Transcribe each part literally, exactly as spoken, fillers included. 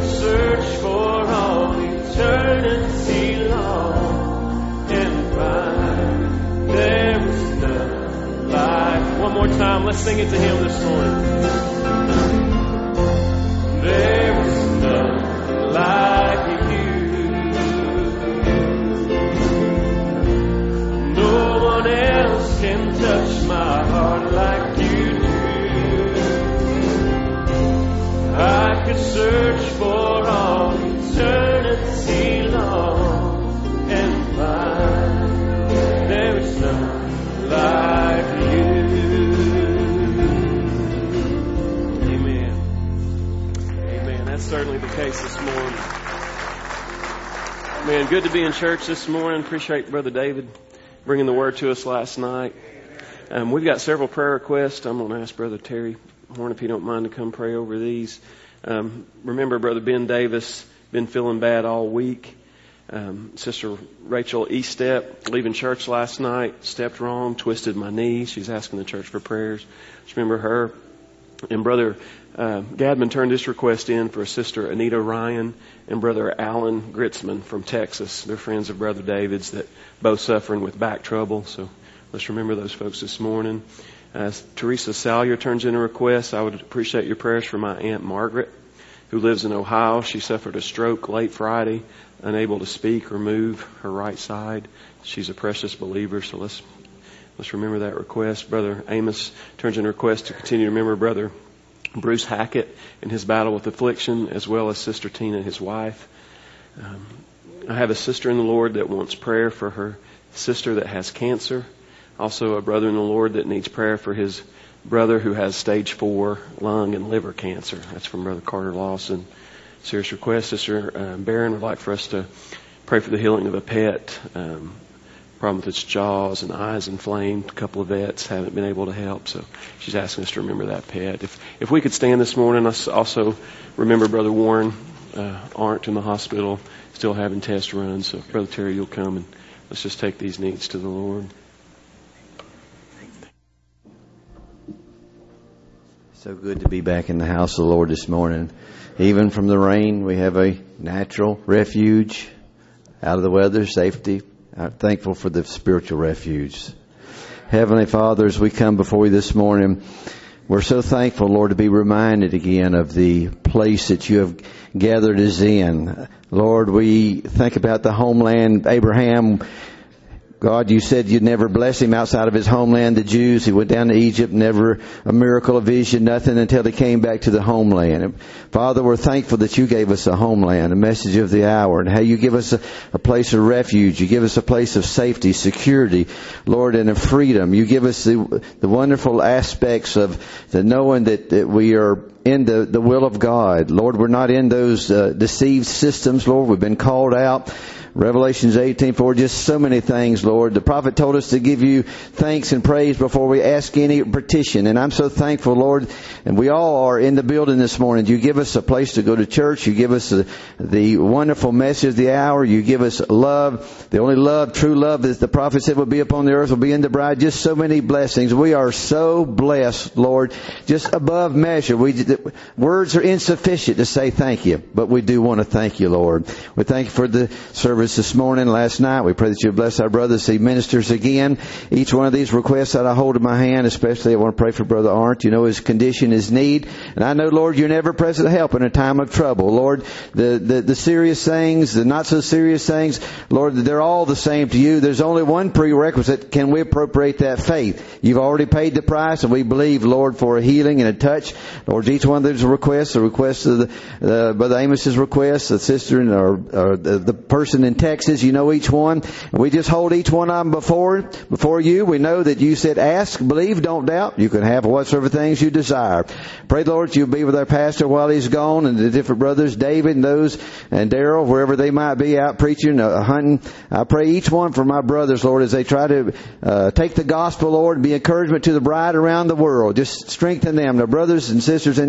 could search for all eternity long and find there is none like. One more time, let's sing it to Him this morning. There is none like You. No one else can touch my heart like You do. I could search for all eternity long and find there is none like You. Amen. Amen. That's certainly the case this morning. Man, good to be in church this morning. Appreciate Brother David bringing the word to us last night. Um, we've got several prayer requests. I'm going to ask Brother Terry Horn, if you don't mind, to come pray over these. Um, remember, Brother Ben Davis been feeling bad all week. Um, Sister Rachel Estep leaving church last night, stepped wrong, twisted my knee. She's asking the church for prayers. Just remember her. And Brother uh, Gadman turned this request in for Sister Anita Ryan and Brother Alan Gritzman from Texas. They're friends of Brother David's that both suffering with back trouble. So let's remember those folks this morning. Uh, Teresa Salyer turns in a request. I would appreciate your prayers for my Aunt Margaret, who lives in Ohio. She suffered a stroke late Friday, unable to speak or move her right side. She's a precious believer, so let's let's remember that request. Brother Amos turns in a request to continue to remember Brother Bruce Hackett in his battle with affliction, as well as Sister Tina, his wife. Um, I have a sister in the Lord that wants prayer for her sister that has cancer. Also a brother in the Lord that needs prayer for his brother who has stage four lung and liver cancer. That's from Brother Carter Lawson. Serious request. Sister uh, Barron would like for us to pray for the healing of a pet. Um, problem with its jaws and eyes inflamed. A couple of vets haven't been able to help, so she's asking us to remember that pet. If if we could stand this morning, let's also remember Brother Warren uh, Arndt in the hospital, still having tests run. So Brother Terry, you'll come and let's just take these needs to the Lord. So good to be back in the house of the Lord this morning. Even from the rain, we have a natural refuge. Out of the weather, safety. I'm thankful for the spiritual refuge. Heavenly Father, as we come before you this morning, we're so thankful, Lord, to be reminded again of the place that you have gathered us in. Lord, we think about the homeland. Abraham, God, you said you'd never bless him outside of his homeland, the Jews. He went down to Egypt, never a miracle, a vision, nothing until he came back to the homeland. And Father, we're thankful that you gave us a homeland, a message of the hour, and how you give us a, a place of refuge. You give us a place of safety, security, Lord, and of freedom. You give us the, the wonderful aspects of the knowing that, that we are in the, the will of God. Lord, we're not in those uh, deceived systems, Lord. We've been called out. Revelations eighteen four, just so many things, Lord. The prophet told us to give you thanks and praise before we ask any petition. And I'm so thankful, Lord. And we all are in the building this morning. You give us a place to go to church. You give us the, the wonderful message of the hour. You give us love. The only love, true love, that the prophet said will be upon the earth will be in the bride. Just so many blessings. We are so blessed, Lord. Just above measure. We the, words are insufficient to say thank you. But we do want to thank you, Lord. We thank you for the service this morning, last night. We pray that you bless our brothers, he ministers again. Each one of these requests that I hold in my hand, especially I want to pray for Brother Arndt. You know his condition, his need. And I know, Lord, you're never present to help in a time of trouble. Lord, the, the, the serious things, the not so serious things, Lord, they're all the same to you. There's only one prerequisite. Can we appropriate that faith? You've already paid the price, and we believe, Lord, for a healing and a touch. Lord, each one of those requests, the request of the, uh, Brother Amos's request, the sister and or, or the, the person in Texas, you know each one. We just hold each one of them before before you. We know that you said, ask, believe, don't doubt. You can have whatsoever things you desire. Pray, Lord, you'll be with our pastor while he's gone, and the different brothers, David and those, and Daryl, wherever they might be out preaching, uh, hunting. I pray each one for my brothers, Lord, as they try to uh, take the gospel, Lord, and be encouragement to the bride around the world. Just strengthen them, their brothers and sisters in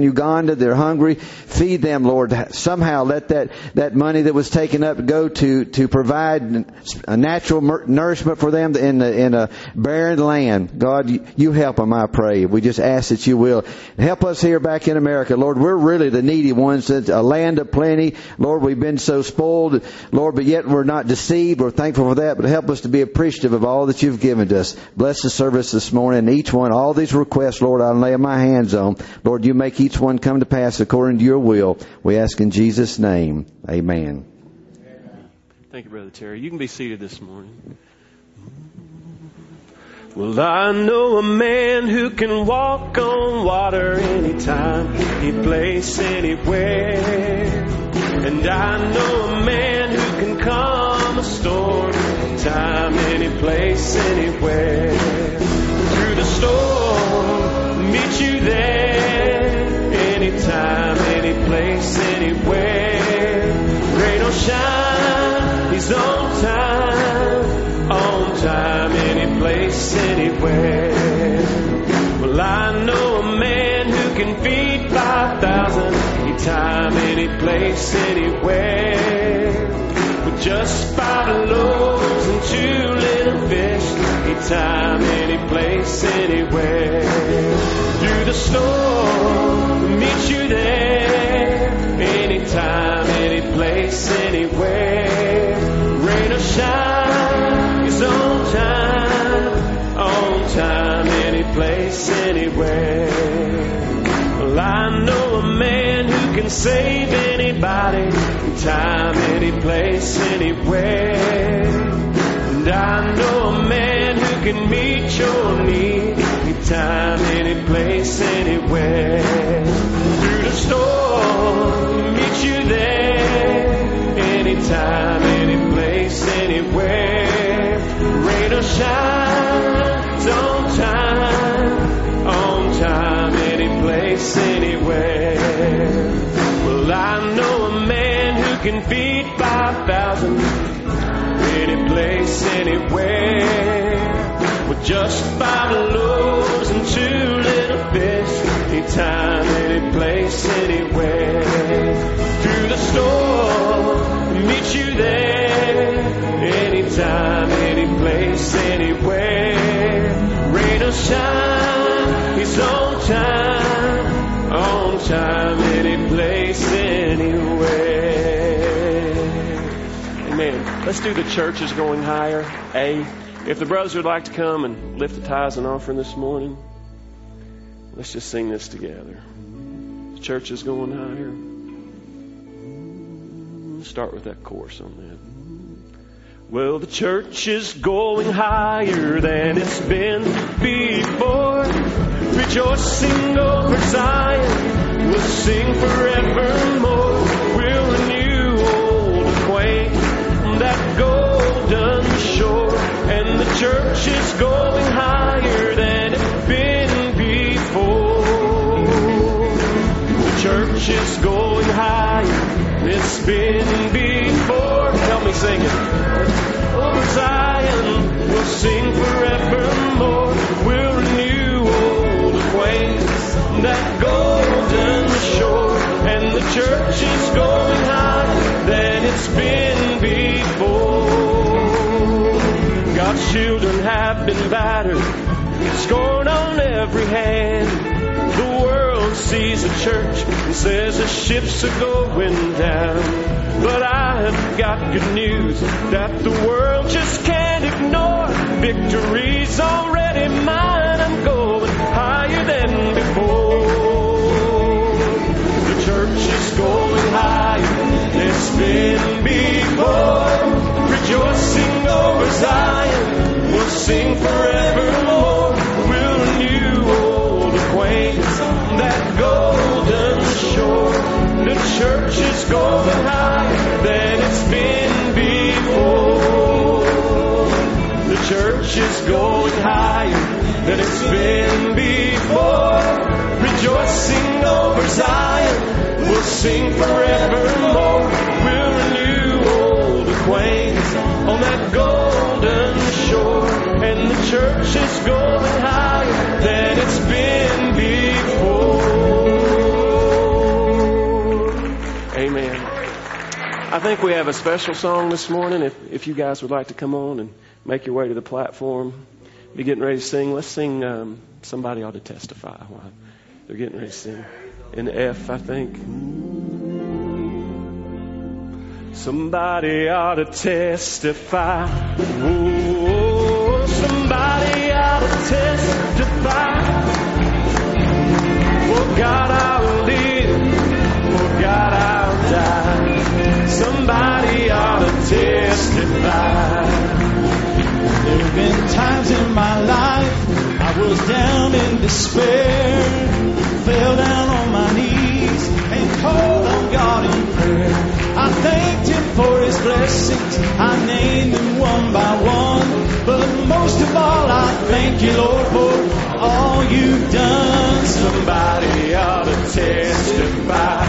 Uganda. They're hungry. Feed them, Lord. Somehow let that, that money that was taken up go to, to provide a natural nourishment for them in a, in a barren land. God, you, you help them, I pray. We just ask that you will. Help us here back in America. Lord, we're really the needy ones. It's a land of plenty. Lord, we've been so spoiled, Lord, but yet we're not deceived. We're thankful for that, but help us to be appreciative of all that you've given to us. Bless the service this morning, and each one, all these requests, Lord, I'll lay my hands on. Lord, you make each one come to pass according to your will. We ask in Jesus' name. Amen. Thank you, Brother Terry. You can be seated this morning. Well, I know a man who can walk on water anytime, any place, anywhere. And I know a man who can calm a storm anytime, any place, anywhere. Through the storm, meet you there. Anytime, any place, anywhere. Rain or shine, he's on time, on time, any place, anywhere. Well, I know a man who can feed five thousand anytime, any place, anywhere. With just five loaves and two little fish, anytime, any place, anywhere. Through the storm, meet you there. Anytime, any place, anywhere. Rain or shine, he's on time, on time, any place, anywhere. Well, I know a man who can save anybody, anytime, any place, anywhere. And I know a man who can meet your need, anytime, any place, anywhere. Through the storm, meet you there. Anytime, any place, anywhere. Rain or shine, it's on time, on time, any place, anywhere. Well, I know a man who can feed five thousand, any place, anywhere. With just five loaves and two little fish, anytime, any place, anywhere. Through the storm, meet you there. Anytime, any place, anywhere. Rain or shine, he's on time, on time, any place, anywhere. Amen. Let's do the church is going higher. A. If the brothers would like to come and lift the tithes and offering this morning, let's just sing this together. The church is going higher. Let's start with that chorus on that. Well, the church is going higher than it's been before. Rejoicing over Zion, we'll sing forevermore. We'll renew old acquaintance, that golden shore. And the church is going higher than it's been before. The church is going higher than it's been before. Help me sing it. Over Zion, we'll sing forevermore. We'll renew old acquaintance, that golden shore. And the church is going higher than it's been before. God's children have been battered, scorned on every hand. The world sees a church and says the ships are going down. But I have got good news that the world just can't ignore. Victory's already mine. I'm going higher than before. The church is going higher than it's been before. Rejoicing over Zion, we'll sing forevermore. We'll renew old acquaintance, that golden shore. The church is going higher than it's been before. The church is going higher than it's been before. Rejoicing over Zion, we'll sing forevermore. We'll renew old acquaintance on that golden shore. And the church is going higher than it's been before. I think we have a special song this morning. If, if you guys would like to come on and make your way to the platform, be getting ready to sing. Let's sing um, Somebody Ought to Testify while they're getting ready to sing. In F, I think. Somebody ought to testify. Oh, somebody ought to testify. For God I'll live, for God I'll die. Somebody ought to testify. There have been times in my life I was down in despair, fell down on my knees and called on God in prayer. I thanked Him for His blessings, I named them one by one, but most of all I thank You, Lord, for all You've done. Somebody ought to testify.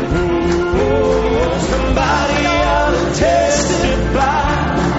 Oh, somebody ought to testify.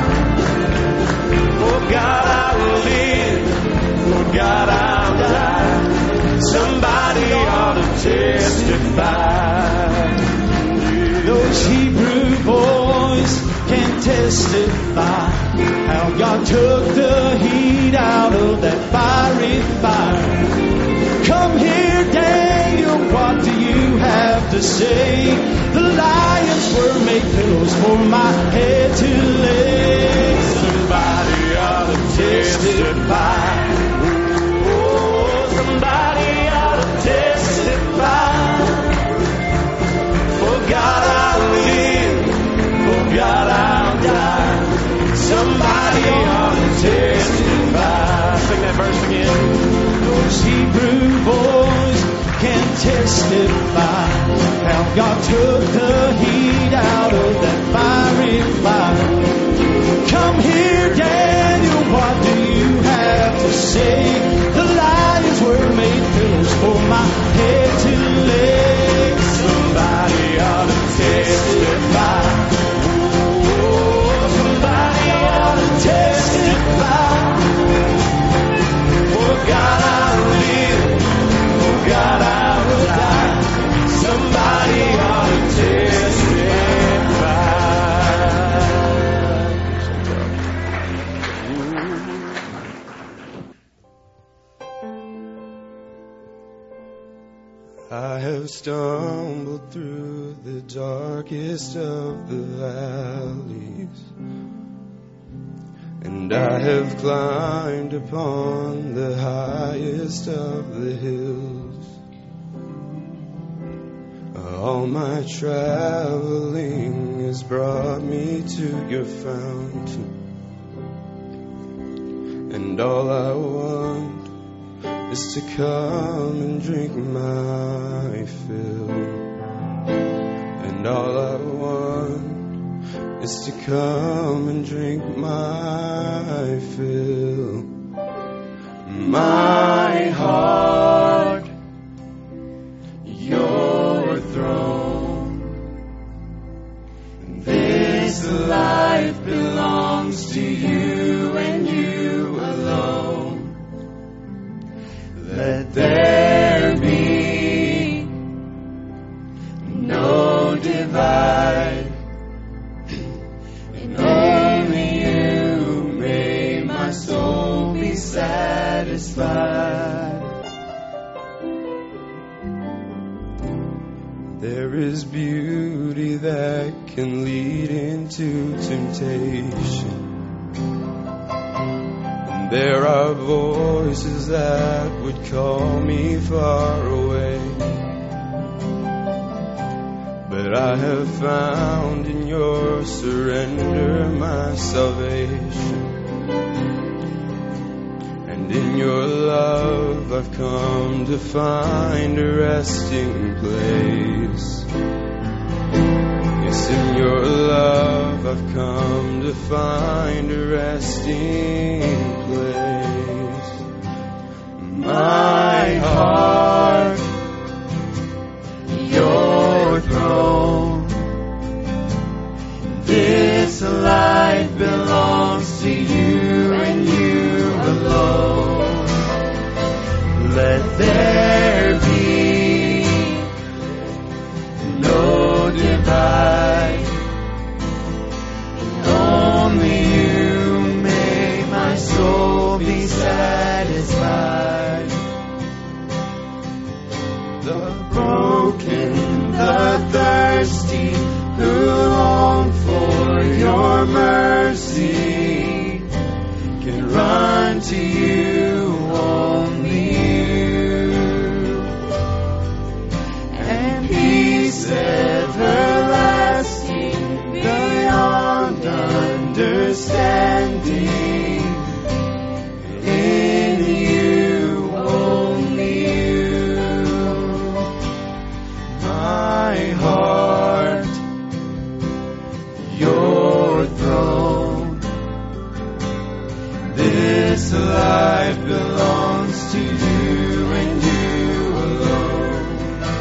For God I will live, for God I'll die. Somebody ought to testify. Those Hebrew boys can testify how God took the heat out of that fiery fire. Come here, Daniel, what do you have to say? The lions were made pillows for my head to lay. Somebody ought to testify. Oh, somebody ought to testify. For God I'll live, for God I'll die. Somebody ought to testify. Sing that verse again. Those Hebrew boys can testify how God took the heat out of that fiery fire. Come here, Daniel, what do you have to say? The lions were made pillows for my head to lay. Somebody ought to testify. Oh, somebody ought to testify. For God I live, for God I will die. Somebody ought to testify. I have stumbled through the darkest of the valleys, and I have climbed upon the highest of the hills. All my traveling has brought me to Your fountain, and all I want is to come and drink my fill. And all I want is to come and drink my fill. My heart, Your throne. This life belongs to You and You alone. Let there be no divide, and only You may my soul be satisfied. There is beauty that can lead into temptation. There are voices that would call me far away, but I have found in Your surrender my salvation, and in Your love I've come to find a resting place. Yes, in Your love I've come to find a resting place. My heart, Your throne. This life belongs to You and You alone. Let there be no divide, thirsty, who long for your mercy, can run to you, only you. And peace everlasting, beyond understanding, in you, only you. My heart, your throne, this life belongs to you and you alone.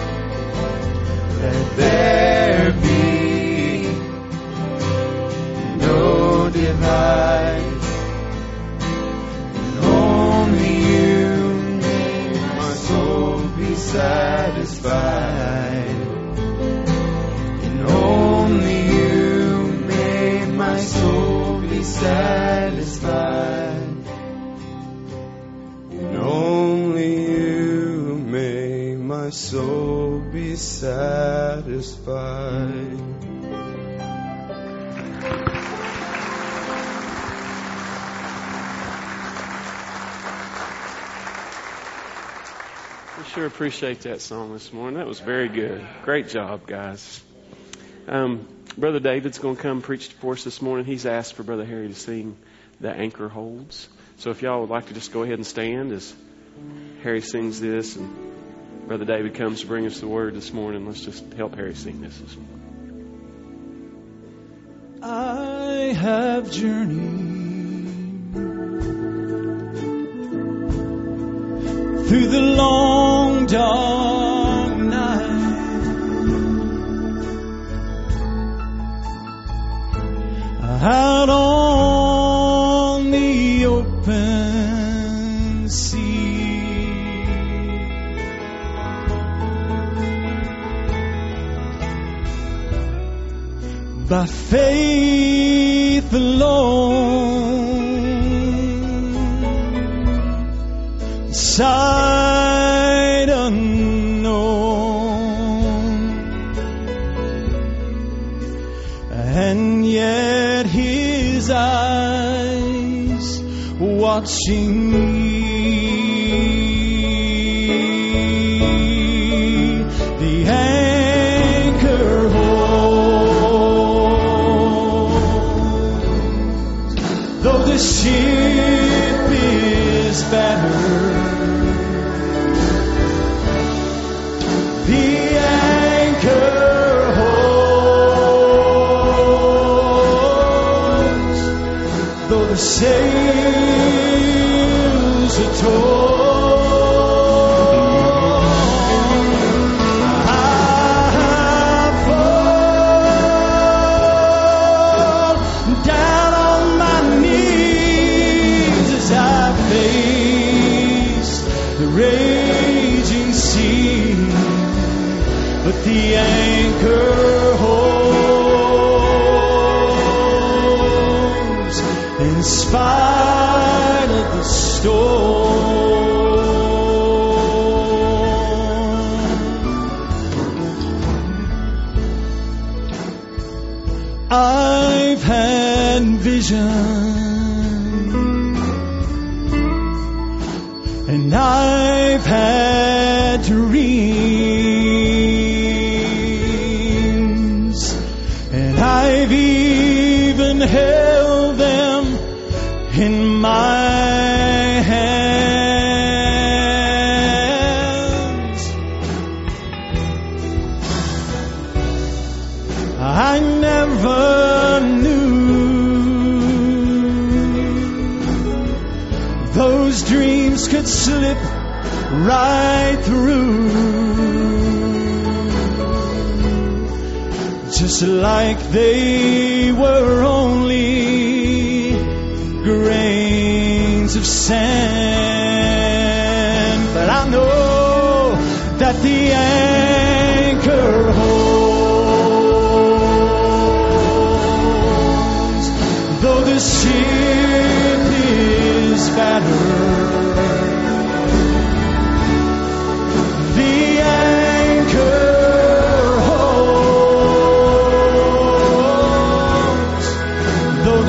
Let there be no divide, and only you make my soul be satisfied, and only you make my soul be satisfied, and only you make my soul be satisfied. We sure appreciate that song this morning. That was very good. Great job, guys. Um, Brother David's going to come preach for us this morning. He's asked for Brother Harry to sing The Anchor Holds. So if y'all would like to just go ahead and stand as Harry sings this and Brother David comes to bring us the word this morning, let's just help Harry sing this this morning. I have journeyed through the long dark night, out on the open sea, by faith alone, sight unknown, and yet his eyes watching me, the anchor holds, though the ship is battered, the anchor holds, though the sails are torn. I fall down on my knees as I face the raging sea, but the anchor holds in spite of the storm. I've had vision, and I've had dreams, and I've even held them in my hands. I never knew those dreams could slip right through, just like they were only grains of sand. But I know that the anchor holds, though the ship is battered, the anchor holds,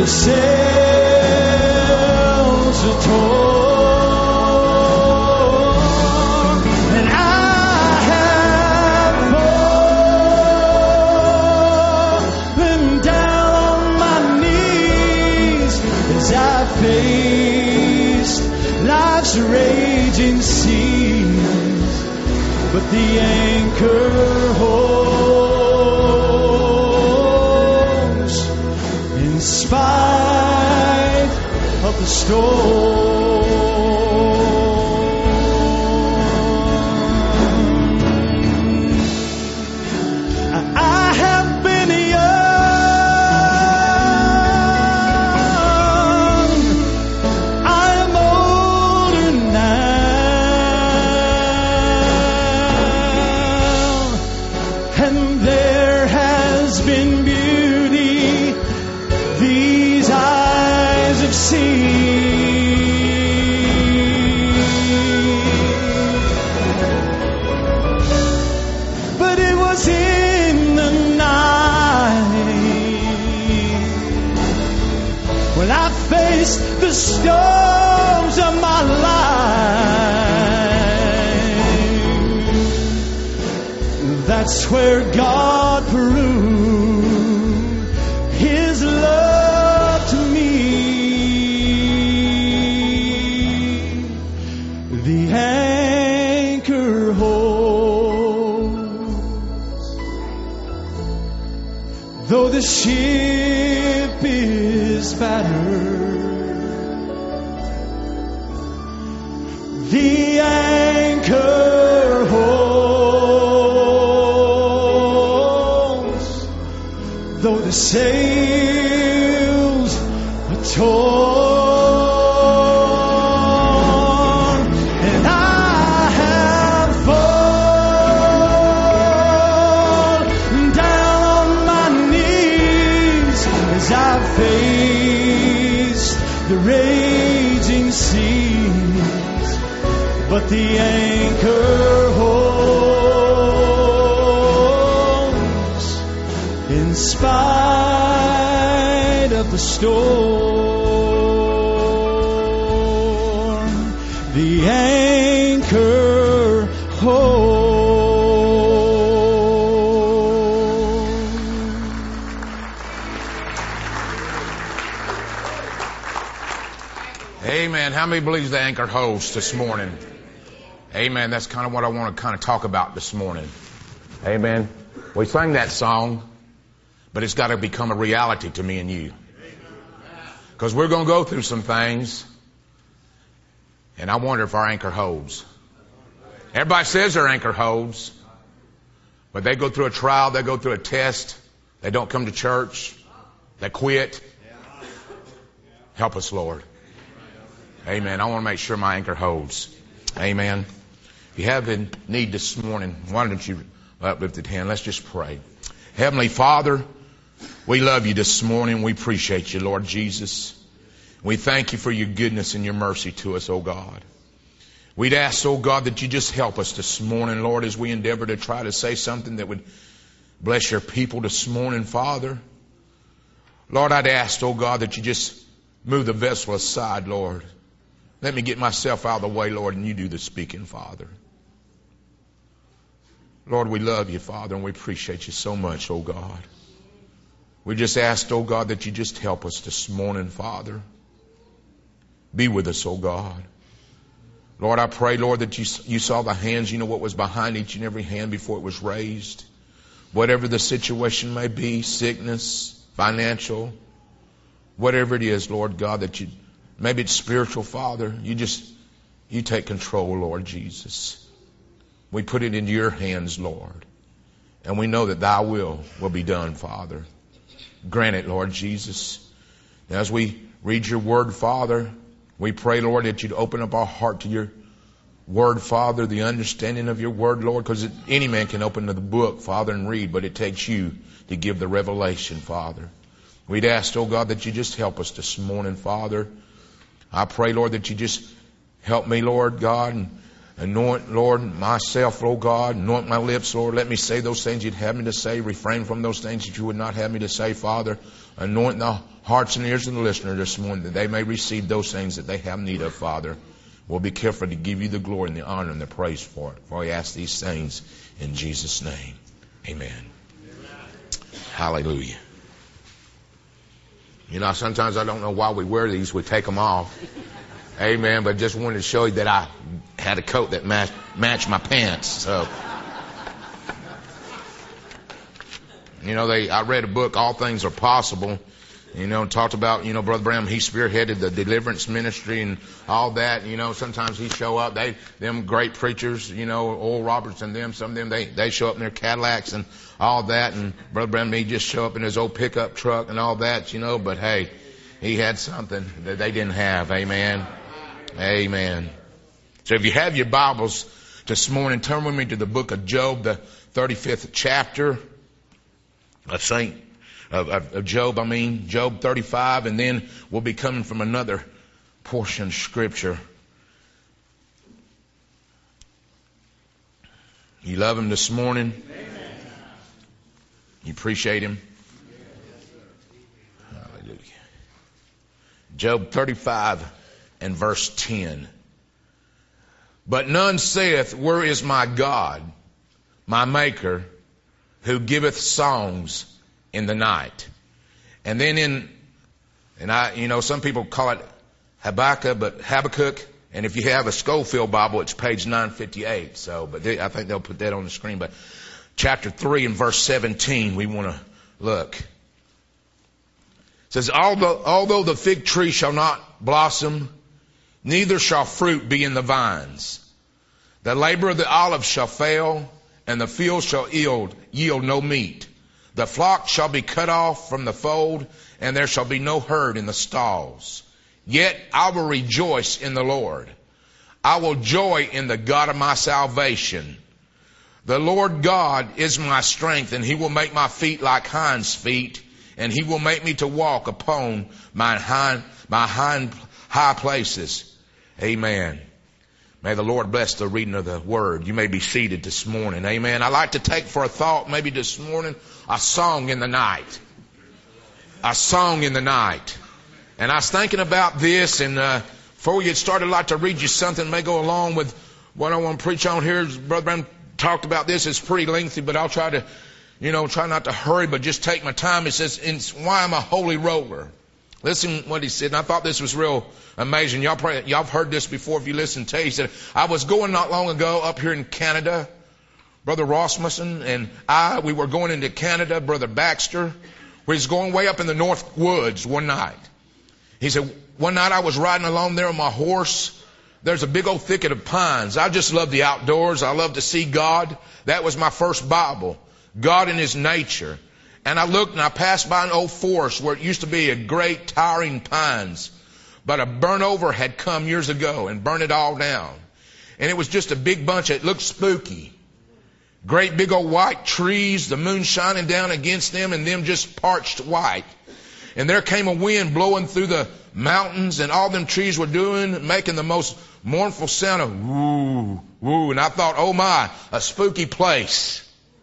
the sails are torn, and I have fallen down on my knees as I faced life's raging seas, but the anchor holds in spite of the storm. I have been young, I am older now, and there has been beauty these eyes have seen. But it was in the night when I faced the storms of my life, that's where God proved His love to me. The anchor holds, though the ship is battered. The anchor holds, though the sails are torn, and I have fallen down on my knees as I faced the raging seas, but the anchor holds in spite of the storm. The anchor holds. Amen. How many believes the anchor holds this morning? Amen. That's kind of what I want to kind of talk about this morning. Amen. We sang that song, but it's got to become a reality to me and you. Because we're going to go through some things, and I wonder if our anchor holds. Everybody says their anchor holds, but they go through a trial, they go through a test, they don't come to church, they quit. Help us, Lord. Amen. I want to make sure my anchor holds. Amen. If you have a need this morning, why don't you uplifted hand? Let's just pray. Heavenly Father, we love you this morning. We appreciate you, Lord Jesus. We thank you for your goodness and your mercy to us, oh God. We'd ask, oh God, that you just help us this morning, Lord, as we endeavor to try to say something that would bless your people this morning, Father. Lord, I'd ask, oh God, that you just move the vessel aside, Lord. Let me get myself out of the way, Lord, and you do the speaking, Father. Lord, we love you, Father, and we appreciate you so much, oh God. We just asked, oh God, that you just help us this morning, Father. Be with us, oh God. Lord, I pray, Lord, that you, you saw the hands, you know what was behind each and every hand before it was raised. Whatever the situation may be, sickness, financial, whatever it is, Lord God, that you, maybe it's spiritual, Father, you just, you take control, Lord Jesus. We put it into your hands, Lord. And we know that thy will will be done, Father. Grant it, Lord Jesus. And as we read your word, Father, we pray, Lord, that you'd open up our heart to your word, Father, the understanding of your word, Lord, because any man can open the book, Father, and read, but it takes you to give the revelation, Father. We'd ask, oh God, that you just help us this morning, Father. I pray, Lord, that you just help me, Lord God, and Anoint, Lord, myself, Lord God. Anoint my lips, Lord. Let me say those things you'd have me to say. Refrain from those things that you would not have me to say, Father. Anoint the hearts and ears of the listener this morning that they may receive those things that they have need of, Father. We'll be careful to give you the glory and the honor and the praise for it. For I ask these things in Jesus' name. Amen. Amen. Hallelujah. You know, sometimes I don't know why we wear these. We take them off. Amen. But just wanted to show you that I had a coat that matched, matched my pants. So, you know, they. I read a book, All Things Are Possible. You know, talked about, you know, Brother Branham, he spearheaded the deliverance ministry and all that. You know, sometimes he show up, they, them great preachers, you know, Oral Roberts and them, some of them, they, they show up in their Cadillacs and all that. And Brother Branham, he just show up in his old pickup truck and all that, you know, but hey, he had something that they didn't have. Amen. Amen. So if you have your Bibles this morning, turn with me to the book of Job, the thirty-fifth chapter of Saint Of, of, of Job, I mean, Job thirty-five, and then we'll be coming from another portion of Scripture. You love him this morning? Amen. You appreciate him? Yes, hallelujah. Job thirty-five and verse ten. But none saith, where is my God, my Maker, who giveth songs in the night? And then in, and I, you know, some people call it Habakkuk, but Habakkuk, and if you have a Schofield Bible, it's page nine fifty-eight. So, but they, I think they'll put that on the screen. But chapter three and verse seventeen, we want to look. It says, although, although the fig tree shall not blossom, neither shall fruit be in the vines. The labor of the olive shall fail, and the field shall yield, yield no meat. The flock shall be cut off from the fold, and there shall be no herd in the stalls. Yet I will rejoice in the Lord. I will joy in the God of my salvation. The Lord God is my strength, and he will make my feet like hinds' feet, and he will make me to walk upon my hind, my hind high places. Amen. May the Lord bless the reading of the word. You may be seated this morning. Amen. I'd like to take for a thought maybe this morning a song in the night. A song in the night. And I was thinking about this, and uh, before we get started, I'd like to read you something that may go along with what I want to preach on here. Brother Branham talked about this. It's pretty lengthy, but I'll try to, you know, try not to hurry, but just take my time. It says, it's why I'm a holy roller. Listen what he said, and I thought this was real amazing. Y'all probably, y'all have heard this before if you listen to it. He said, I was going not long ago up here in Canada. Brother Rasmussen and I, we were going into Canada. Brother Baxter, we was going way up in the North Woods one night. He said, one night I was riding along there on my horse. There's a big old thicket of pines. I just love the outdoors. I love to see God. That was my first Bible. God in his nature. And I looked and I passed by an old forest where it used to be a great towering pines. But a burn over had come years ago and burned it all down. And it was just a big bunch. It looked spooky. Great big old white trees, the moon shining down against them and them just parched white. And there came a wind blowing through the mountains, and all them trees were doing, making the most mournful sound of woo, woo. And I thought, oh my, a spooky place.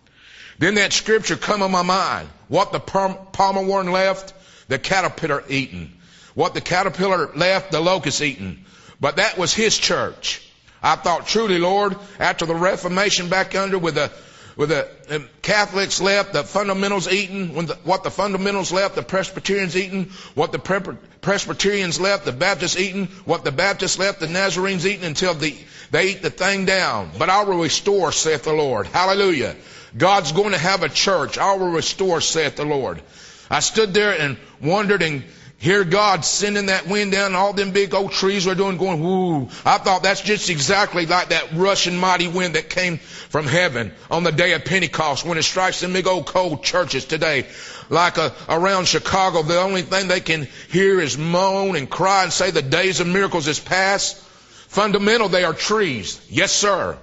Then that scripture come on my mind. What the palmer worm left, the caterpillar eaten. What the caterpillar left, the locust eaten. But that was his church. I thought, truly, Lord, after the Reformation back under with the with the um, Catholics left, the fundamentals eaten. When the, what the fundamentals left, the Presbyterians eaten. What the Pre- Presbyterians left, the Baptists eaten. What the Baptists left, the Nazarenes eaten until the, they eat the thing down. But I will restore, saith the Lord. Hallelujah. God's going to have a church. I will restore, saith the Lord. I stood there and wondered and hear God sending that wind down, and all them big old trees were doing, going, whoo. I thought that's just exactly like that rushing mighty wind that came from heaven on the day of Pentecost when it strikes them big old cold churches today. Like a, around Chicago, the only thing they can hear is moan and cry and say the days of miracles is past. Fundamental, they are trees. Yes, sir.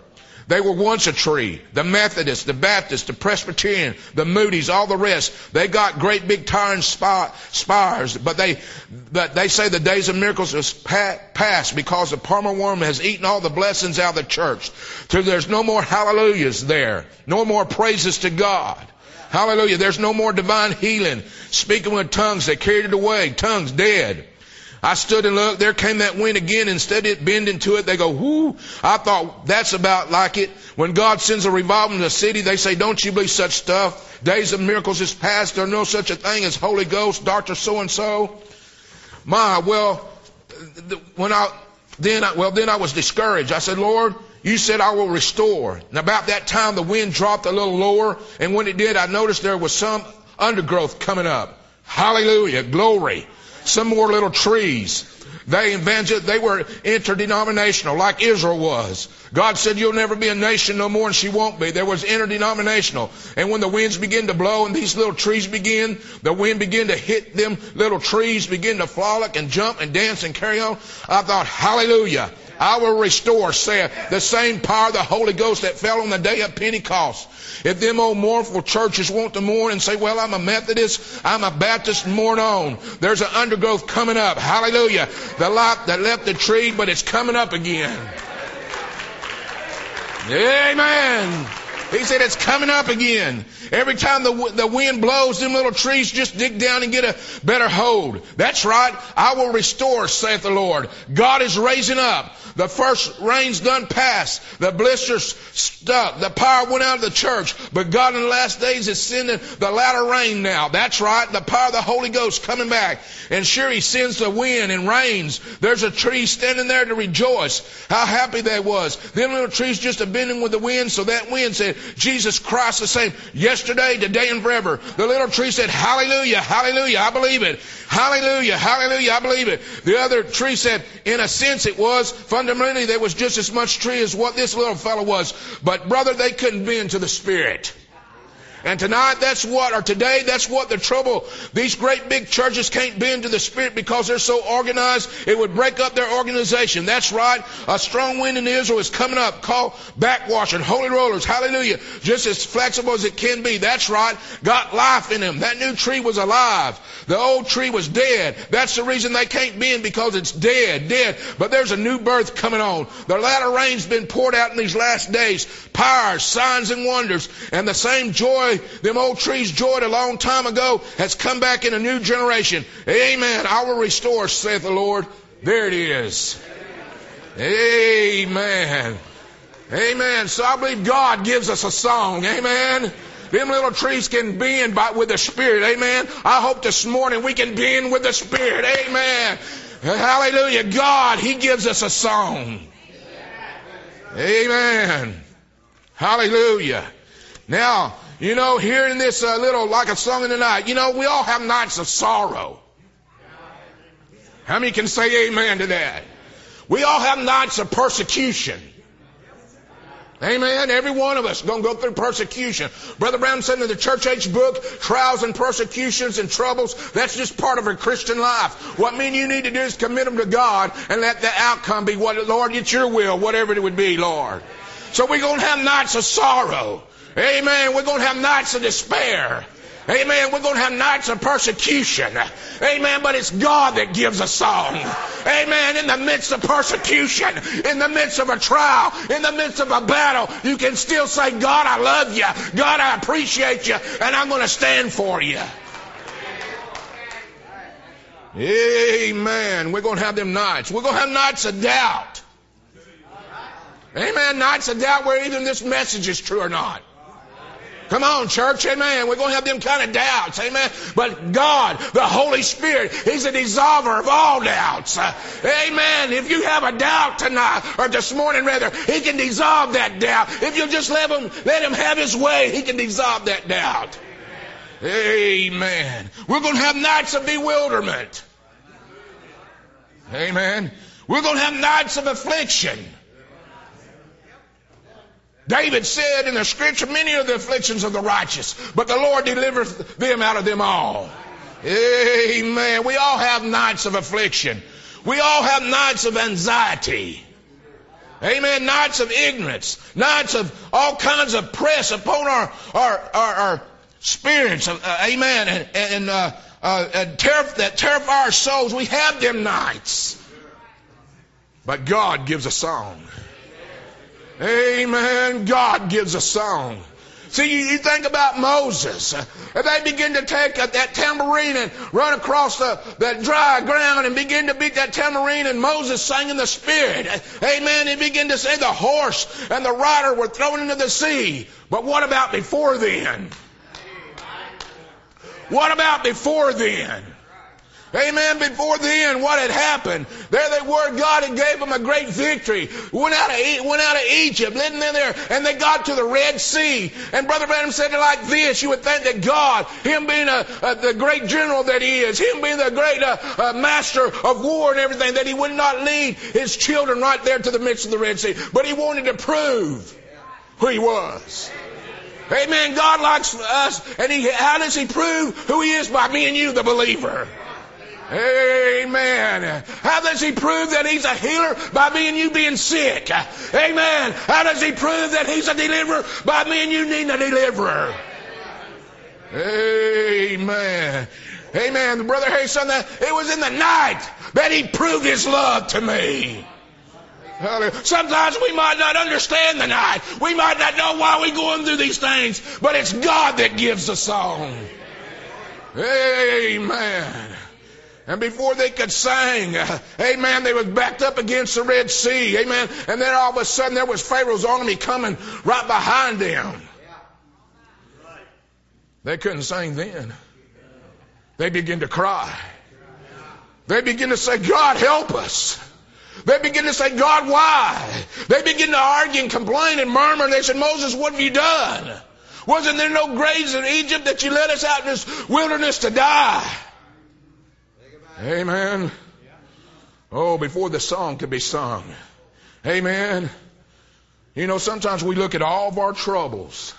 They were once a tree. The Methodists, the Baptists, the Presbyterian, the Moody's, all the rest. They got great big towering spires, but they, but they say the days of miracles is past because the palmer worm has eaten all the blessings out of the church. So there's no more hallelujahs there. No more praises to God. Hallelujah. There's no more divine healing. Speaking with tongues, they carried it away. Tongues dead. I stood and looked, there came that wind again. Instead of it bending to it, they go, whoo. I thought that's about like it. When God sends a revival in the city, they say, don't you believe such stuff? Days of miracles is past. There's no such a thing as Holy Ghost, Doctor So-and-so. My, well, when I, then I, well, then I was discouraged. I said, Lord, you said I will restore. And about that time, the wind dropped a little lower. And when it did, I noticed there was some undergrowth coming up. Hallelujah. Glory. Some more little trees. They evangel- they were interdenominational like Israel was. God said you'll never be a nation no more, and she won't be. There was interdenominational. And when the winds begin to blow and these little trees begin, the wind began to hit them little trees, begin to frolic and jump and dance and carry on. I thought, hallelujah. I will restore, saith the same power of the Holy Ghost that fell on the day of Pentecost. If them old mournful churches want to mourn and say, well, I'm a Methodist, I'm a Baptist, mourn on. There's an undergrowth coming up. Hallelujah. The light that left the tree, but it's coming up again. Amen. He said it's coming up again. Every time the, the wind blows, them little trees just dig down and get a better hold. That's right. I will restore, saith the Lord. God is raising up. The first rain's done past. The blisters stuck. The power went out of the church. But God in the last days is sending the latter rain now. That's right. The power of the Holy Ghost coming back. And sure, He sends the wind and rains. There's a tree standing there to rejoice. How happy they was. Them little trees just a bending with the wind. So that wind said, Jesus Christ the same yesterday, today, and forever. The little tree said, hallelujah, hallelujah, I believe it. Hallelujah, hallelujah, I believe it. The other tree said, in a sense it was, fundamentally there was just as much tree as what this little fellow was. But brother, they couldn't bend to the Spirit. And tonight, that's what, or today, that's what the trouble. These great big churches can't bend to the Spirit because they're so organized, it would break up their organization. That's right. A strong wind in Israel is coming up, called backwashing, holy rollers, hallelujah. Just as flexible as it can be. That's right. Got life in them. That new tree was alive. The old tree was dead. That's the reason they can't bend, because it's dead, dead. But there's a new birth coming on. The latter rain's been poured out in these last days. Powers, signs, and wonders. And the same joy them old trees joyed a long time ago has come back in a new generation. Amen. I will restore, saith the Lord. There it is. Amen. Amen. So I believe God gives us a song. Amen. Them little trees can bend by, with the Spirit. Amen. I hope this morning we can bend with the Spirit. Amen. Hallelujah. God, He gives us a song. Amen. Hallelujah. Now, you know, hearing this uh, little, like a song in the night, you know, we all have nights of sorrow. How many can say amen to that? We all have nights of persecution. Amen. Every one of us is going to go through persecution. Brother Brown said in the church age book, trials and persecutions and troubles, that's just part of a Christian life. What me and you need to do is commit them to God and let the outcome be, what, Lord, it's your will, whatever it would be, Lord. So we're going to have nights of sorrow. Amen. We're going to have nights of despair. Amen. We're going to have nights of persecution. Amen. But it's God that gives a song. Amen. In the midst of persecution, in the midst of a trial, in the midst of a battle, you can still say, God, I love you. God, I appreciate you. And I'm going to stand for you. Amen. We're going to have them nights. We're going to have nights of doubt. Amen. Nights of doubt where even this message is true or not. Come on, church. Amen. We're going to have them kind of doubts. Amen. But God, the Holy Spirit, He's a dissolver of all doubts. Uh, amen. If you have a doubt tonight, or this morning rather, He can dissolve that doubt. If you'll just let Him, let Him have His way, He can dissolve that doubt. Amen. We're going to have nights of bewilderment. Amen. We're going to have nights of affliction. David said in the scripture, many are the afflictions of the righteous, but the Lord delivereth them out of them all. Amen. We all have nights of affliction. We all have nights of anxiety. Amen. Nights of ignorance. Nights of all kinds of press upon our, our, our, our spirits. Uh, amen. And, and, uh, uh, and terror, that terrify our souls. We have them nights. But God gives a song. Amen. God gives a song. See, you, you think about Moses. Uh, they begin to take uh, that tambourine and run across the, the dry ground and begin to beat that tambourine, and Moses sang in the Spirit. Uh, amen. He began to say the horse and the rider were thrown into the sea. But what about before then? What about before then? Amen. Before then, what had happened? There they were. God had gave them a great victory. Went out of, went out of Egypt, living in there, and they got to the Red Sea. And Brother Branham said it like this. You would think that God, Him being a, a, the great general that He is, Him being the great uh, uh, master of war and everything, that He would not lead His children right there to the midst of the Red Sea. But He wanted to prove who He was. Amen. God likes us, and He, how does He prove who He is? By me and you, the believer. Amen. How does He prove that He's a healer? By me and you being sick. Amen. How does He prove that He's a deliverer? By me and you needing a deliverer. Amen. Amen. Brother Harry said that it was in the night that He proved His love to me. Sometimes we might not understand the night. We might not know why we're going through these things. But it's God that gives the song. Amen. And before they could sing, uh, amen, they was backed up against the Red Sea, amen. And then all of a sudden there was Pharaoh's army coming right behind them. They couldn't sing then. They began to cry. They began to say, God, help us. They begin to say, God, why? They begin to argue and complain and murmur. And they said, Moses, what have you done? Wasn't there no graves in Egypt that you led us out in this wilderness to die? Amen. Oh, before the song could be sung. Amen. You know, sometimes we look at all of our troubles.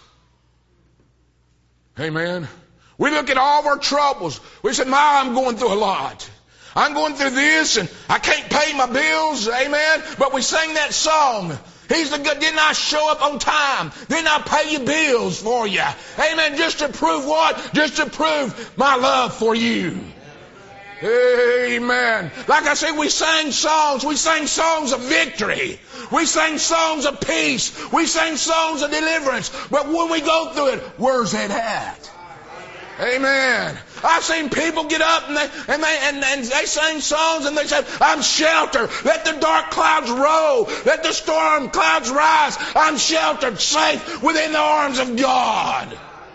Amen. We look at all of our troubles. We say, my, I'm going through a lot. I'm going through this and I can't pay my bills. Amen. But we sing that song. He's the good. Didn't I show up on time? Didn't I pay your bills for you? Amen. Just to prove what? Just to prove my love for you. Amen. Like I said, we sang songs. We sang songs of victory. We sang songs of peace. We sang songs of deliverance. But when we go through it, where's it at? Amen. I've seen people get up and they and they and, and they sing songs and they say, I'm sheltered. Let the dark clouds roll. Let the storm clouds rise. I'm sheltered, safe within the arms of God.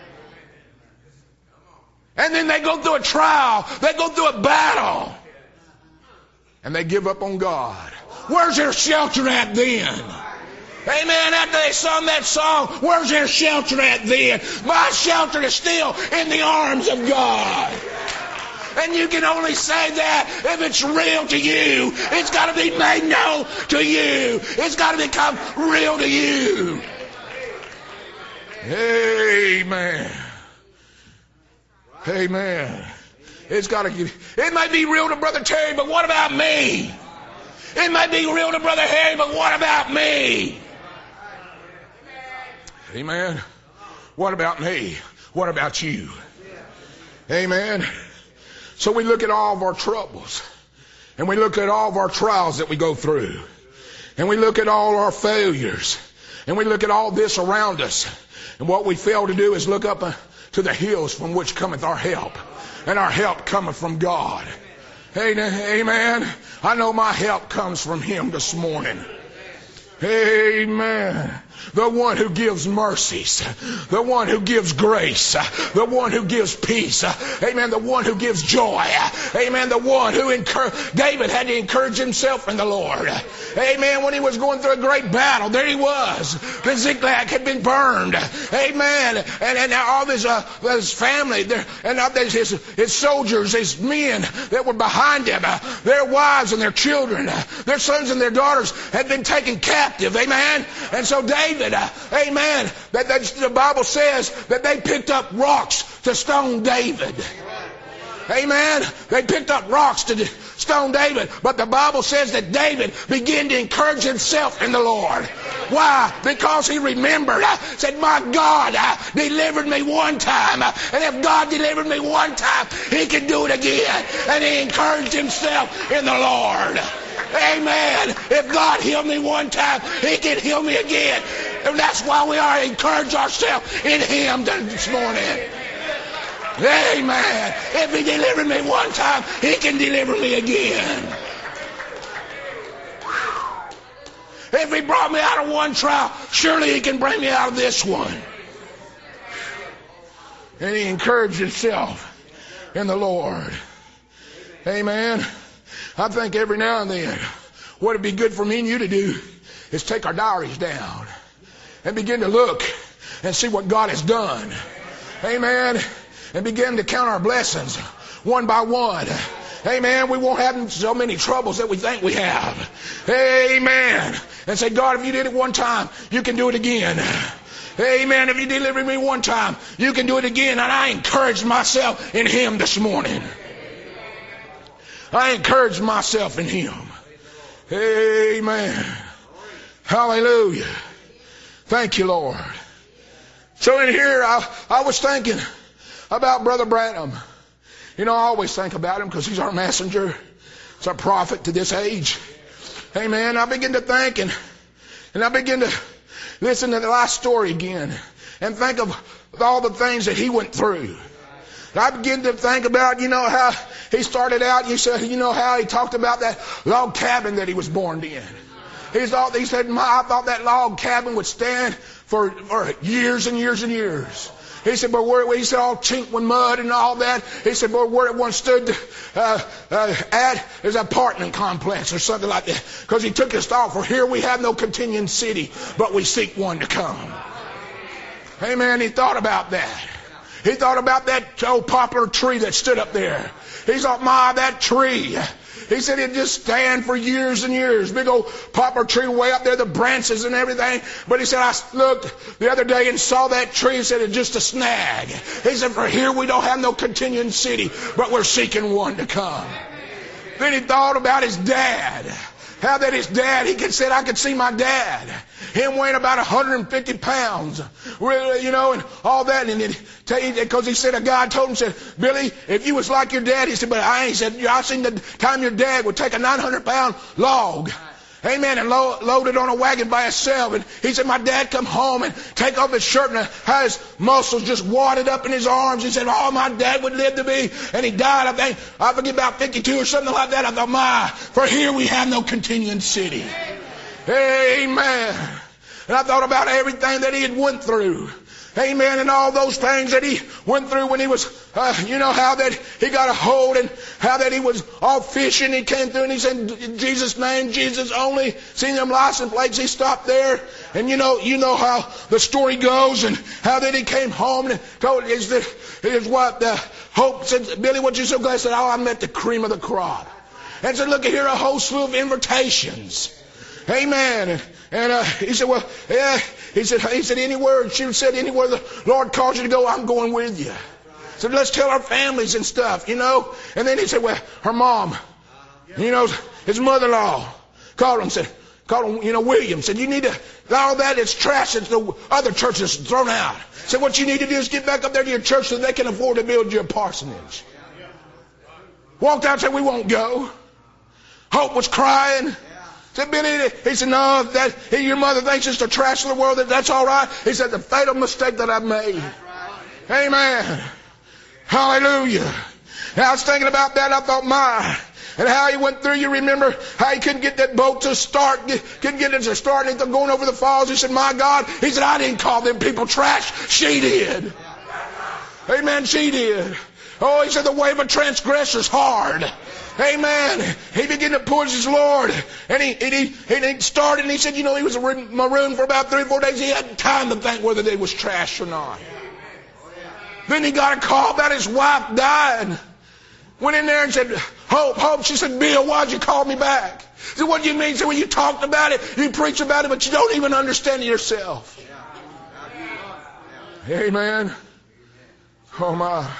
And then they go through a trial. They go through a battle. And they give up on God. Where's their shelter at then? Amen. After they sung that song, where's their shelter at then? My shelter is still in the arms of God. And you can only say that if it's real to you. It's got to be made known to you. It's got to become real to you. Amen. Amen. It's got to give. It may be real to Brother Terry, but what about me? It may be real to Brother Harry, but what about me? Amen. What about me? What about you? Amen. So we look at all of our troubles, and we look at all of our trials that we go through, and we look at all our failures, and we look at all this around us, and what we fail to do is look up a to the hills from which cometh our help. And our help cometh from God. Amen. I know my help comes from Him this morning. Amen. The one who gives mercies. The one who gives grace. The one who gives peace. Amen. The one who gives joy. Amen. The one who encouraged. David had to encourage himself in the Lord. Amen. When he was going through a great battle, there he was. The Ziklag had been burned. Amen. And, and all this, uh, his family, there, and all this, his, his soldiers, his men that were behind him, uh, their wives and their children, uh, their sons and their daughters had been taken captive. Amen. And so David, Uh, amen. That, that the Bible says that they picked up rocks to stone David. Amen. They picked up rocks to stone David, but the Bible says that David began to encourage himself in the Lord. Why? Because he remembered, uh, said, my God uh, delivered me one time, uh, and if God delivered me one time, he can do it again. And he encouraged himself in the Lord. Amen. If God healed me one time, he can heal me again. And that's why we are to encourage ourselves in him this morning. Amen. If he delivered me one time, he can deliver me again. If he brought me out of one trial, surely he can bring me out of this one. And he encouraged himself in the Lord. Amen. I think every now and then, what would be good for me and you to do is take our diaries down and begin to look and see what God has done. Amen. And begin to count our blessings one by one. Amen. We won't have so many troubles that we think we have. Amen. And say, God, if you did it one time, you can do it again. Amen. If you delivered me one time, you can do it again. And I encourage myself in him this morning. I encourage myself in him. Amen. Hallelujah. Thank you, Lord. So in here, I, I was thinking about Brother Branham. You know, I always think about him because he's our messenger. He's our prophet to this age. Amen. I begin to think and, and I begin to listen to the last story again and think of all the things that he went through. And I begin to think about, you know, how he started out. You said, you know, how he talked about that log cabin that he was born in. He thought, he said, I thought that log cabin would stand for, for years and years and years. He said, but where he said all chinked with mud and all that. He said, but where it once stood uh, uh, at is an apartment complex or something like that. Because he took his thought, for here we have no continuing city, but we seek one to come. Amen. He thought about that. He thought about that old poplar tree that stood up there. He thought, my, that tree. He said it'd just stand for years and years. Big old poplar tree way up there, the branches and everything. But he said, I looked the other day and saw that tree. He said, it's just a snag. He said, for here we don't have no continuing city, but we're seeking one to come. Then he thought about his dad. How that his dad, he could said, I could see my dad. Him weighing about one hundred fifty pounds. You know, and all that. And then, because he said, a guy told him, said, Billy, if you was like your dad, he said, but I ain't. He said, I seen the time your dad would take a nine hundred pound log. Amen. And load, load it on a wagon by itself. And he said, my dad come home and take off his shirt and had his muscles just wadded up in his arms. He said, oh, my dad would live to be. And he died, I think, I forget, about fifty-two or something like that. I thought, my, for here we have no continuing city. Amen. And I thought about everything that he had went through. Amen. And all those things that he went through when he was, uh, you know, how that he got a hold and how that he was all fishing. He came through and he said, in Jesus' name, Jesus only. Seen them license plates. He stopped there. And you know, you know how the story goes and how that he came home and told is that is what the Hope said, Billy, what you so glad? I said, oh, I met the cream of the crop. And said, look, here a whole slew of invitations. Amen. And, and uh, he said, well, yeah. He said, he said, anywhere, she said, anywhere the Lord calls you to go, I'm going with you. He said, let's tell our families and stuff, you know. And then he said, well, her mom, you know, his mother-in-law called him, said, called him, you know, William, said, you need to, all that is trash that the other churches thrown out. Said, what you need to do is get back up there to your church so they can afford to build you a parsonage. Walked out and said, we won't go. Hope was crying. Said, Billy, he said, no, that your mother thinks it's the trash of the world. That that's all right. He said, the fatal mistake that I've made. Amen. Hallelujah. Now I was thinking about that. I thought, my, and how he went through. You remember how he couldn't get that boat to start, couldn't get it to start, and going over the falls. He said, my God. He said, I didn't call them people trash. She did. Amen. She did. Oh, he said, the way of a transgressor is hard. Amen. He began to push his Lord. And he, and he, and he started and he said, you know, he was marooned for about three or four days. He had time to think whether they was trash or not. Then he got a call about his wife dying. Went in there and said, Hope, Hope. She said, Bill, why'd you call me back? He said, what do you mean? He said, well, you talked about it, you preach about it, but you don't even understand it yourself. Amen. Oh my.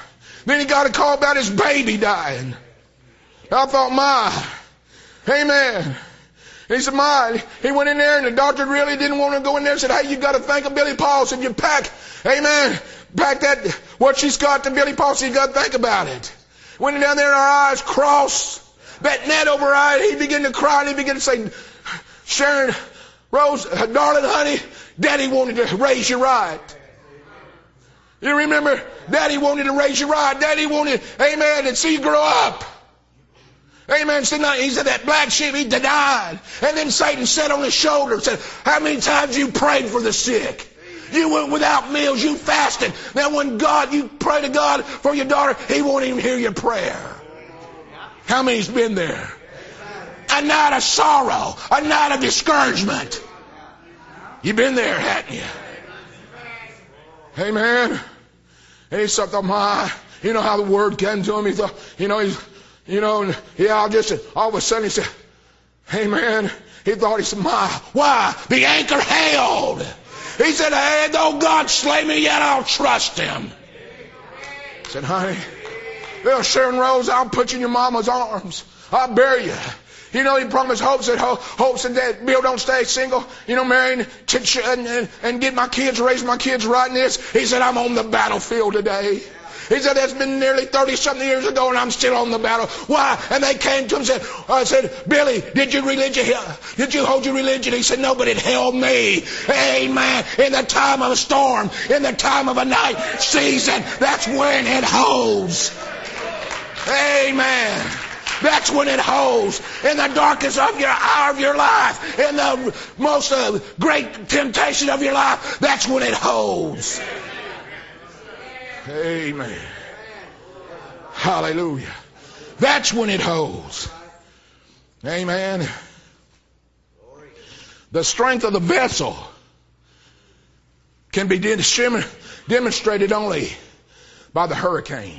Then he got a call about his baby dying. I thought, my, amen. He said, my, he went in there and the doctor really didn't want to go in there and said, hey, you got to think of Billy Paul. Said, you pack, amen, pack that, what she's got to Billy Paul. So you got to think about it. Went down there and our eyes crossed. That net over her eye, he began to cry and he began to say, Sharon, Rose, darling, honey, Daddy wanted to raise you right. You remember? Daddy wanted to raise you right. Daddy wanted, amen, and see you grow up. Amen. He said that black sheep, he denied. And then Satan sat on his shoulder and said, how many times you prayed for the sick? You went without meals. You fasted. Now when God, you pray to God for your daughter, he won't even hear your prayer. How many's been there? A night of sorrow. A night of discouragement. You've been there, haven't you? Amen. And he thought, my, you know how the word came to him. He thought, you know, he's, you know, yeah, I'll just, all of a sudden he said, amen. He thought, he said, my, why? The anchor held. He said, hey, though God slay me, yet I'll trust him. He said, honey, well, Sharon Rose, I'll put you in your mama's arms. I'll bury you. You know, he promised Hope said, Hope said that Bill don't stay single. You know, marrying and, and, and get my kids, raise my kids right in this. He said, I'm on the battlefield today. He said, that's been nearly thirty-something years ago, and I'm still on the battle. Why? And they came to him and said, I said, Billy, did you religion, did you hold your religion? He said, no, but it held me. Amen. In the time of a storm, in the time of a night season, that's when it holds. Amen. That's when it holds. In the darkest of your hour of your life, in the most uh, great temptation of your life, that's when it holds. Amen. Hallelujah. That's when it holds. Amen. The strength of the vessel can be demonstrated only by the hurricane.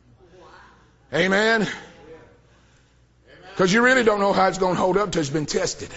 Amen. Because you really don't know how it's going to hold up till it's been tested.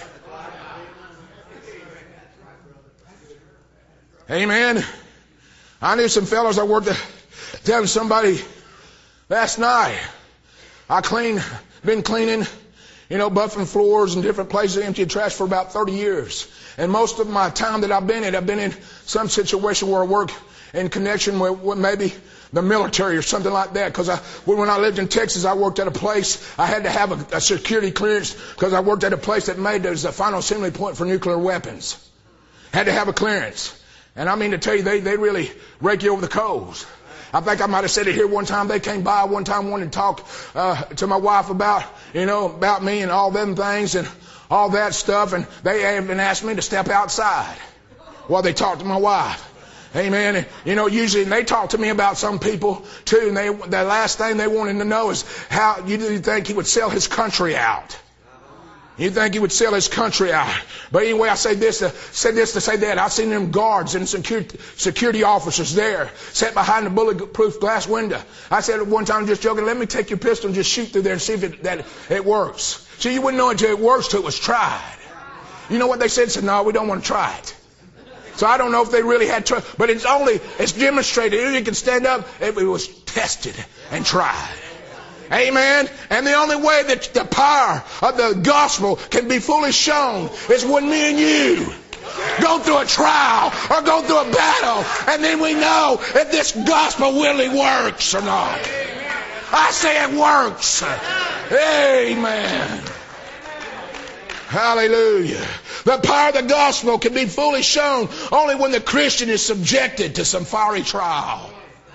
Amen. I knew some fellows I worked with telling somebody last night, I clean, been cleaning, you know, buffing floors and different places, emptying trash for about thirty years. And most of my time that I've been in, I've been in some situation where I work in connection with, with maybe the military or something like that. Because I, when I lived in Texas, I worked at a place, I had to have a, a security clearance because I worked at a place that made as a final assembly point for nuclear weapons. Had to have a clearance. And I mean to tell you, they, they really rake you over the coals. I think I might have said it here one time. They came by one time, wanted to talk uh, to my wife about, you know, about me and all them things and all that stuff. And they even asked me to step outside while they talked to my wife. Amen. And, you know, usually they talk to me about some people too. And they, the last thing they wanted to know is how you do you think he would sell his country out? You think he would sell his country out. But anyway, I say this to say this to say that. I've seen them guards and security, security officers there sat behind the bulletproof glass window. I said at one time, just joking, let me take your pistol and just shoot through there and see if it, that it works. See, you wouldn't know until it works till it was tried. You know what they said? They said, no, we don't want to try it. So I don't know if they really had tried. But it's only, it's demonstrated. If you can stand up, it was tested and tried. Amen. And the only way that the power of the gospel can be fully shown is when me and you go through a trial or go through a battle, and then we know if this gospel really works or not. I say it works. Amen. Hallelujah. The power of the gospel can be fully shown only when the Christian is subjected to some fiery trial.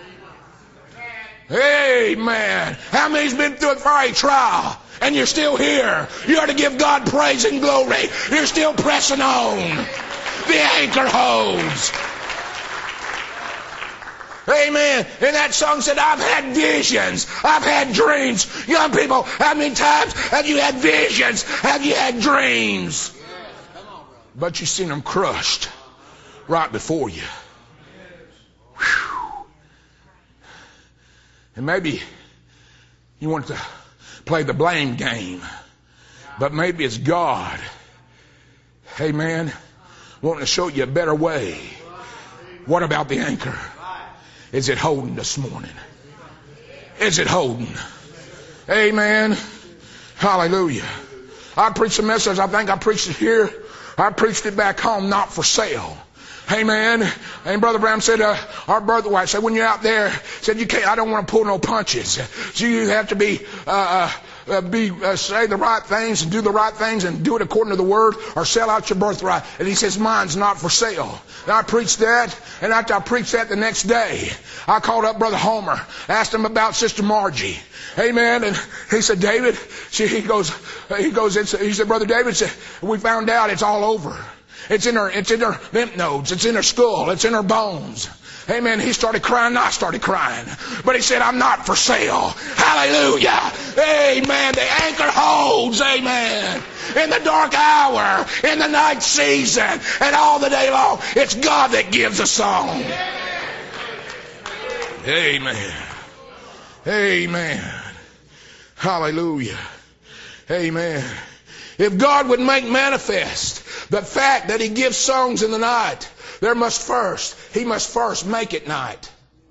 Amen. How many's been through a fiery trial and you're still here? You ought to give God praise and glory. You're still pressing on. The anchor holds. Amen. And that song said, I've had visions. I've had dreams. Young people, how many times have you had visions? Have you had dreams? But you've seen them crushed right before you. Whew. And maybe you want to play the blame game. But maybe it's God, amen, wanting to show you a better way. What about the anchor? Is it holding this morning? is it holding? Amen. Hallelujah. I preached a message. I think I preached it here. I preached it back home, not for sale. Amen. And Brother Brown said, uh, our brother wife said, when you're out there, said, you can't, I don't want to pull no punches. So you have to be, uh, uh, be, uh, say the right things and do the right things and do it according to the word or sell out your birthright. And he says, mine's not for sale. And I preached that. And after I preached that the next day, I called up Brother Homer, asked him about Sister Margie. Amen. And he said, David, she, he goes, he goes, it's, he said, Brother David, said, we found out it's all over. It's in her, it's in her lymph nodes. It's in her skull. It's in her bones. Amen. He started crying. I started crying. But he said, I'm not for sale. Hallelujah. Amen. The anchor holds. Amen. In the dark hour, in the night season, and all the day long, it's God that gives a song. Amen. Amen. Hallelujah. Amen. If God would make manifest the fact that He gives songs in the night, there must first, He must first make it night.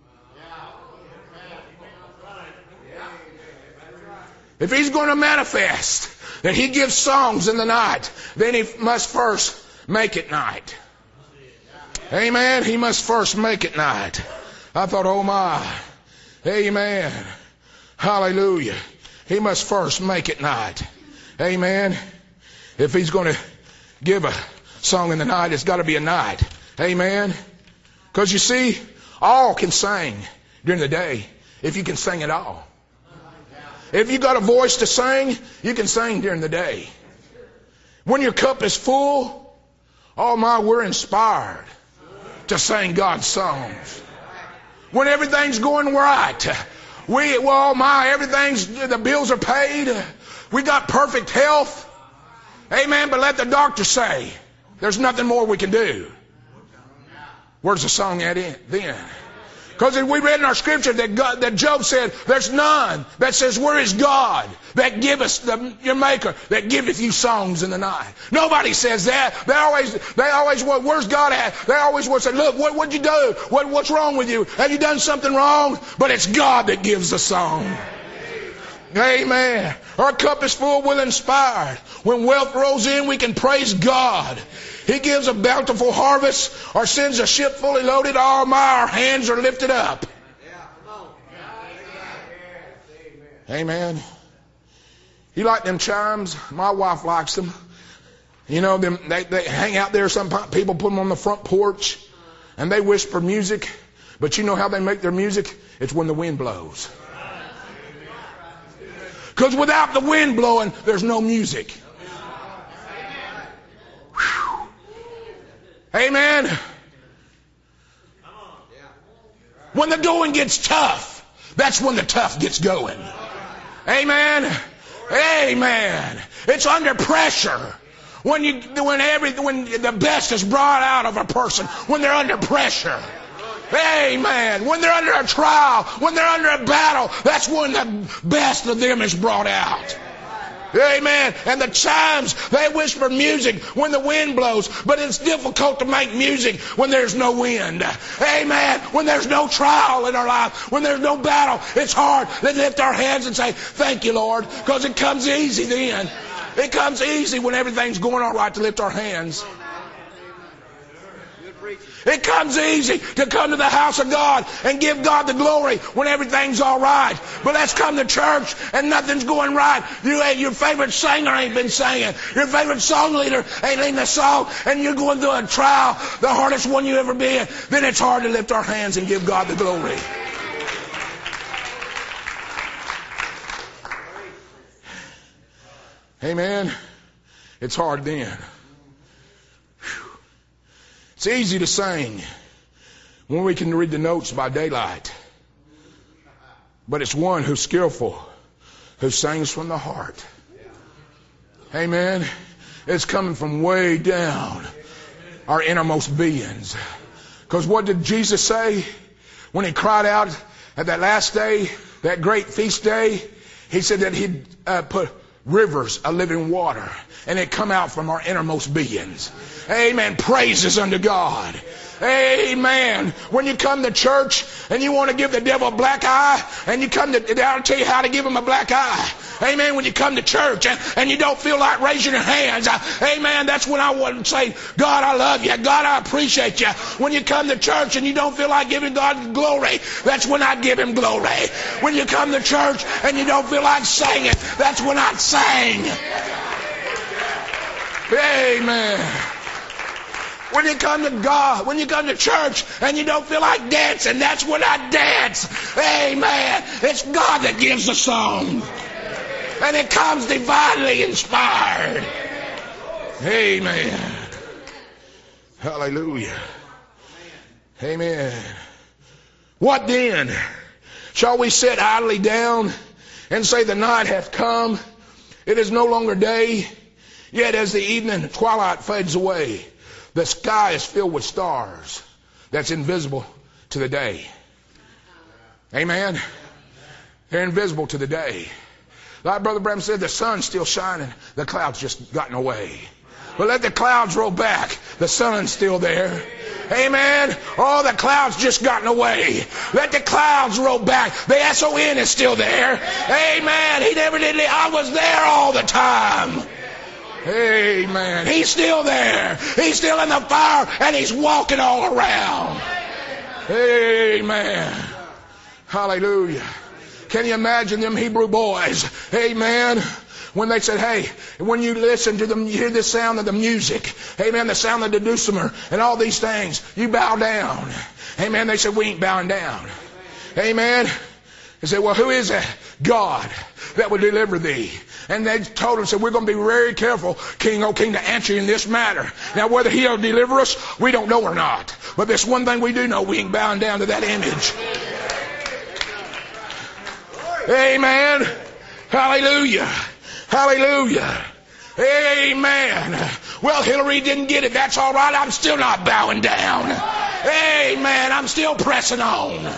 If He's going to manifest that He gives songs in the night, then He must first make it night. Amen. He must first make it night. I thought, oh my. Amen. Hallelujah. He must first make it night. Amen. If He's going to give a song in the night, it's got to be a night. Amen. Because you see, all can sing during the day if you can sing at all. If you got a voice to sing, you can sing during the day. When your cup is full, oh my, we're inspired to sing God's songs. When everything's going right, we, well, my, everything's, the bills are paid. We got perfect health. Amen. But let the doctor say, there's nothing more we can do. Where's the song at in, then? Because we read in our scripture that God, that Job said, there's none that says, where is God that giveth the, your maker that giveth you songs in the night? Nobody says that. They always, they always, well, where's God at? They always will say, look, what, what'd you do? What, what's wrong with you? Have you done something wrong? But it's God that gives the song. Amen. Our cup is full, we're inspired. When wealth rolls in, we can praise God. He gives a bountiful harvest. Our sins are ship fully loaded. All my, our hands are lifted up. Amen. You like them chimes? My wife likes them. You know, them, they, they hang out there. Some people put them on the front porch and they whisper music. But you know how they make their music? It's when the wind blows. Because without the wind blowing, there's no music. Whew. Amen. When the going gets tough, that's when the tough gets going. Amen. Amen. It's under pressure. When you, when every, when the best is brought out of a person, when they're under pressure. Amen. When they're under a trial, when they're under a battle, that's when the best of them is brought out. Amen. And the chimes, they whisper music when the wind blows, but it's difficult to make music when there's no wind. Amen. When there's no trial in our life, when there's no battle, it's hard to lift our hands and say, thank you, Lord, because it comes easy then. It comes easy when everything's going all right to lift our hands. It comes easy to come to the house of God and give God the glory when everything's all right. But let's come to church and nothing's going right. You ain't, your favorite singer ain't been singing. Your favorite song leader ain't leading a song. And you're going through a trial, the hardest one you ever been. Then it's hard to lift our hands and give God the glory. Amen. It's hard then. It's easy to sing when we can read the notes by daylight. But it's one who's skillful, who sings from the heart. Amen. It's coming from way down our innermost beings. Because what did Jesus say when He cried out at that last day, that great feast day? He said that He'd uh, put rivers of living water, and it come out from our innermost beings. Amen. Praises unto God. Amen. When you come to church and you want to give the devil a black eye, and you come to, I'll tell you how to give him a black eye. Amen. When you come to church and, and you don't feel like raising your hands, uh, amen, that's when I want to say, God, I love you. God, I appreciate you. When you come to church and you don't feel like giving God glory, that's when I give him glory. When you come to church and you don't feel like singing, that's when I sing. Amen. When you come to God, when you come to church and you don't feel like dancing, that's when I dance. Amen. It's God that gives the song. And it comes divinely inspired. Amen. Hallelujah. Amen. What then? Shall we sit idly down and say the night hath come? It is no longer day. Yet as the evening twilight fades away, the sky is filled with stars that's invisible to the day. Amen. They're invisible to the day. Like Brother Branham said, the sun's still shining. The clouds just gotten away. But let the clouds roll back. The sun's still there. Amen. Oh, the clouds just gotten away. Let the clouds roll back. The S O N is still there. Amen. He never did it. I was there all the time. Amen. He's still there. He's still in the fire and he's walking all around. Amen. Hallelujah. Can you imagine them Hebrew boys? Amen. When they said, hey, when you listen to them, you hear the sound of the music. Amen. The sound of the dulcimer and all these things, you bow down. Amen. They said, we ain't bowing down. Amen. They said, well, who is that? God that will deliver thee. And they told him, said, we're going to be very careful, King, O King, to answer you in this matter. Now, whether he'll deliver us, we don't know or not. But there's one thing we do know, we ain't bowing down to that image. Amen. Hallelujah. Hallelujah. Amen. Well, Hillary didn't get it. That's all right. I'm still not bowing down. Amen. I'm still pressing on.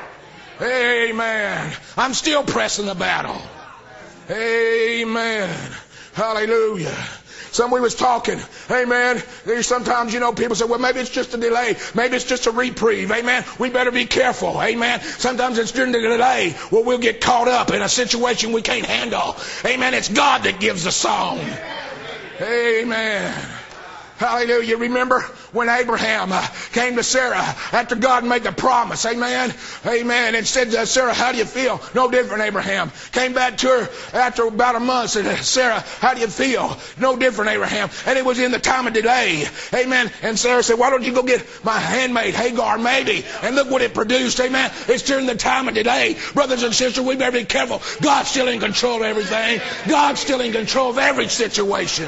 Amen. I'm still pressing the battle. Amen. Hallelujah. Some we was talking. Amen. There's sometimes, you know, people say, well, maybe it's just a delay. Maybe it's just a reprieve. Amen. We better be careful. Amen. Sometimes it's during the delay where we'll get caught up in a situation we can't handle. Amen. It's God that gives the song. Amen. Hallelujah. Remember when Abraham uh, came to Sarah after God made the promise. Amen. Amen. And said to Sarah, how do you feel? No different, Abraham. Came back to her after about a month. Said, Sarah, how do you feel? No different, Abraham. And it was in the time of delay. Amen. And Sarah said, why don't you go get my handmaid Hagar, maybe? And look what it produced. Amen. It's during the time of delay. Brothers and sisters, we better be careful. God's still in control of everything. God's still in control of every situation.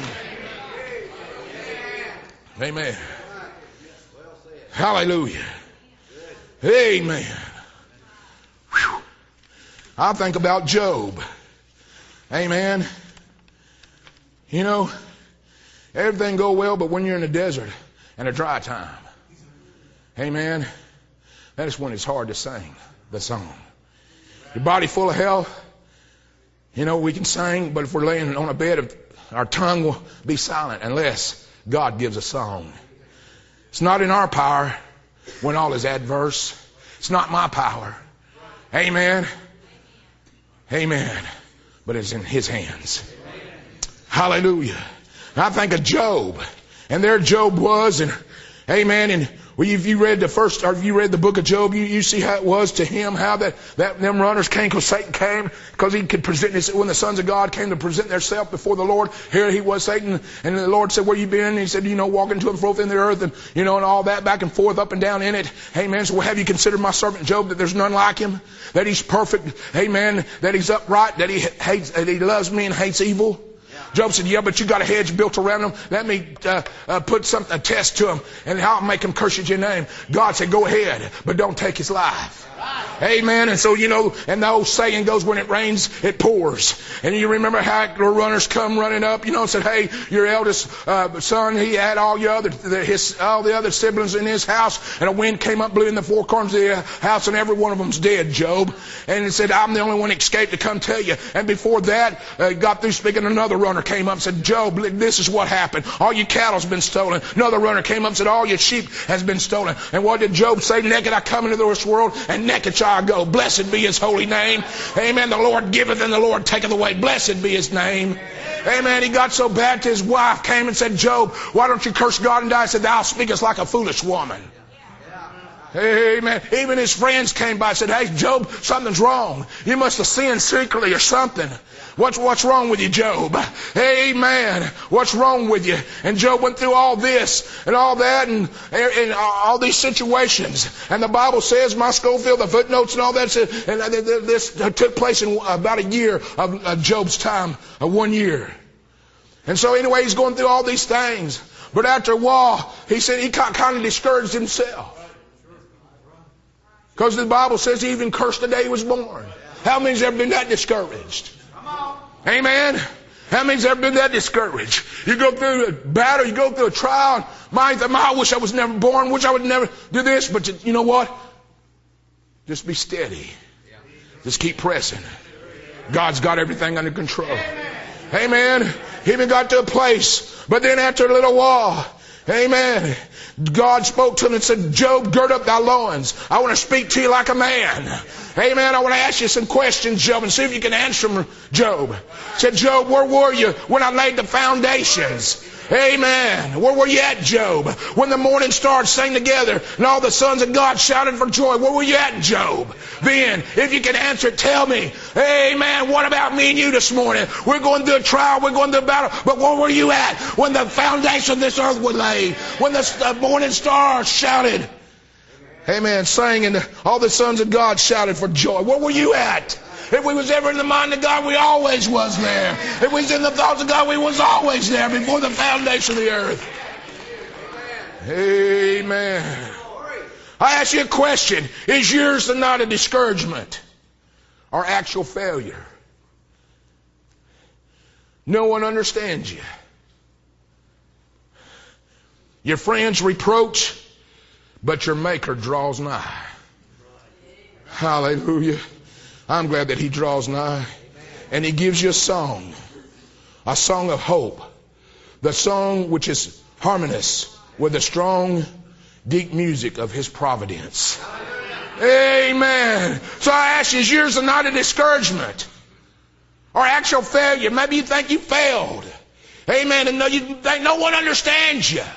Amen. Hallelujah. Amen. Whew. I think about Job. Amen. You know, everything go well, but when you're in the desert and a dry time, amen, that is when it's hard to sing the song. Your body full of hell, you know, we can sing, but if we're laying on a bed, our tongue will be silent unless God gives a song. It's not in our power when all is adverse. It's not my power. Amen. Amen. But it's in His hands. Hallelujah. I think of Job. And there Job was. And amen. And well, if you read the first, or if you read the book of Job, you, you see how it was to him, how that, that them runners came because Satan came, because he could present his, when the sons of God came to present themselves before the Lord, here he was, Satan, and the Lord said, where you been? And he said, you know, walking to and fro in the earth, and, you know, and all that back and forth, up and down in it. Amen. So well, have you considered my servant Job, that there's none like him, that he's perfect, amen, that he's upright, that he hates, that he loves me and hates evil? Job said, yeah, but you got a hedge built around him. Let me uh, uh, put something, a test to him, and I'll make him curse at your name. God said, go ahead, but don't take his life. Amen. And so, you know, and the old saying goes, when it rains, it pours. And you remember how the runners come running up, you know, and said, hey, your eldest uh, son, he had all your other, the, his, all the other siblings in his house, and a wind came up, blew in the four corners of the house, and every one of them's dead, Job. And he said, I'm the only one that escaped to come tell you. And before that, uh, got through speaking, another runner came up and said, Job, this is what happened. All your cattle's been stolen. Another runner came up and said, all your sheep has been stolen. And what did Job say? Naked I come into this world, and naked shall I go. Blessed be his holy name. Amen. The Lord giveth and the Lord taketh away. Blessed be his name. Amen. He got so bad to his wife came and said, Job, why don't you curse God and die? He said, thou speakest like a foolish woman. Amen. Even his friends came by and said, hey, Job, something's wrong. You must have sinned secretly or something. What's, what's wrong with you, Job? Amen. What's wrong with you? And Job went through all this and all that and, and all these situations. And the Bible says, my Schofield, the footnotes and all that, and this took place in about a year of Job's time, one year. And so anyway, he's going through all these things. But after a while, he said he kind of discouraged himself. Because the Bible says he even cursed the day he was born. How many's ever been that discouraged? Amen. How many's ever been that discouraged? You go through a battle, you go through a trial. My, I wish I was never born, wish I would never do this. But you know what? Just be steady. Just keep pressing. God's got everything under control. Amen. He even got to a place. But then after a little while, amen, God spoke to him and said, Job, gird up thy loins. I want to speak to you like a man. Amen. I want to ask you some questions, Job, and see if you can answer them, Job. He said, Job, where were you when I laid the foundations? Amen. Where were you at, Job? When the morning stars sang together and all the sons of God shouted for joy. Where were you at, Job? Then, if you can answer, tell me. Amen. What about me and you this morning? We're going through a trial. We're going through a battle. But where were you at when the foundation of this earth was laid? When the morning stars shouted. Amen. Sang and all the sons of God shouted for joy. Where were you at? If we was ever in the mind of God, we always was there. If we was in the thoughts of God, we was always there before the foundation of the earth. Amen. I ask you a question. Is yours not a discouragement or actual failure? No one understands you. Your friends reproach, but your Maker draws nigh. Hallelujah. I'm glad that he draws nigh. And he gives you a song. A song of hope. The song which is harmonious with the strong, deep music of his providence. Amen. So I ask you, is yours not a discouragement or actual failure? Maybe you think you failed. Amen. And no, you think no one understands you.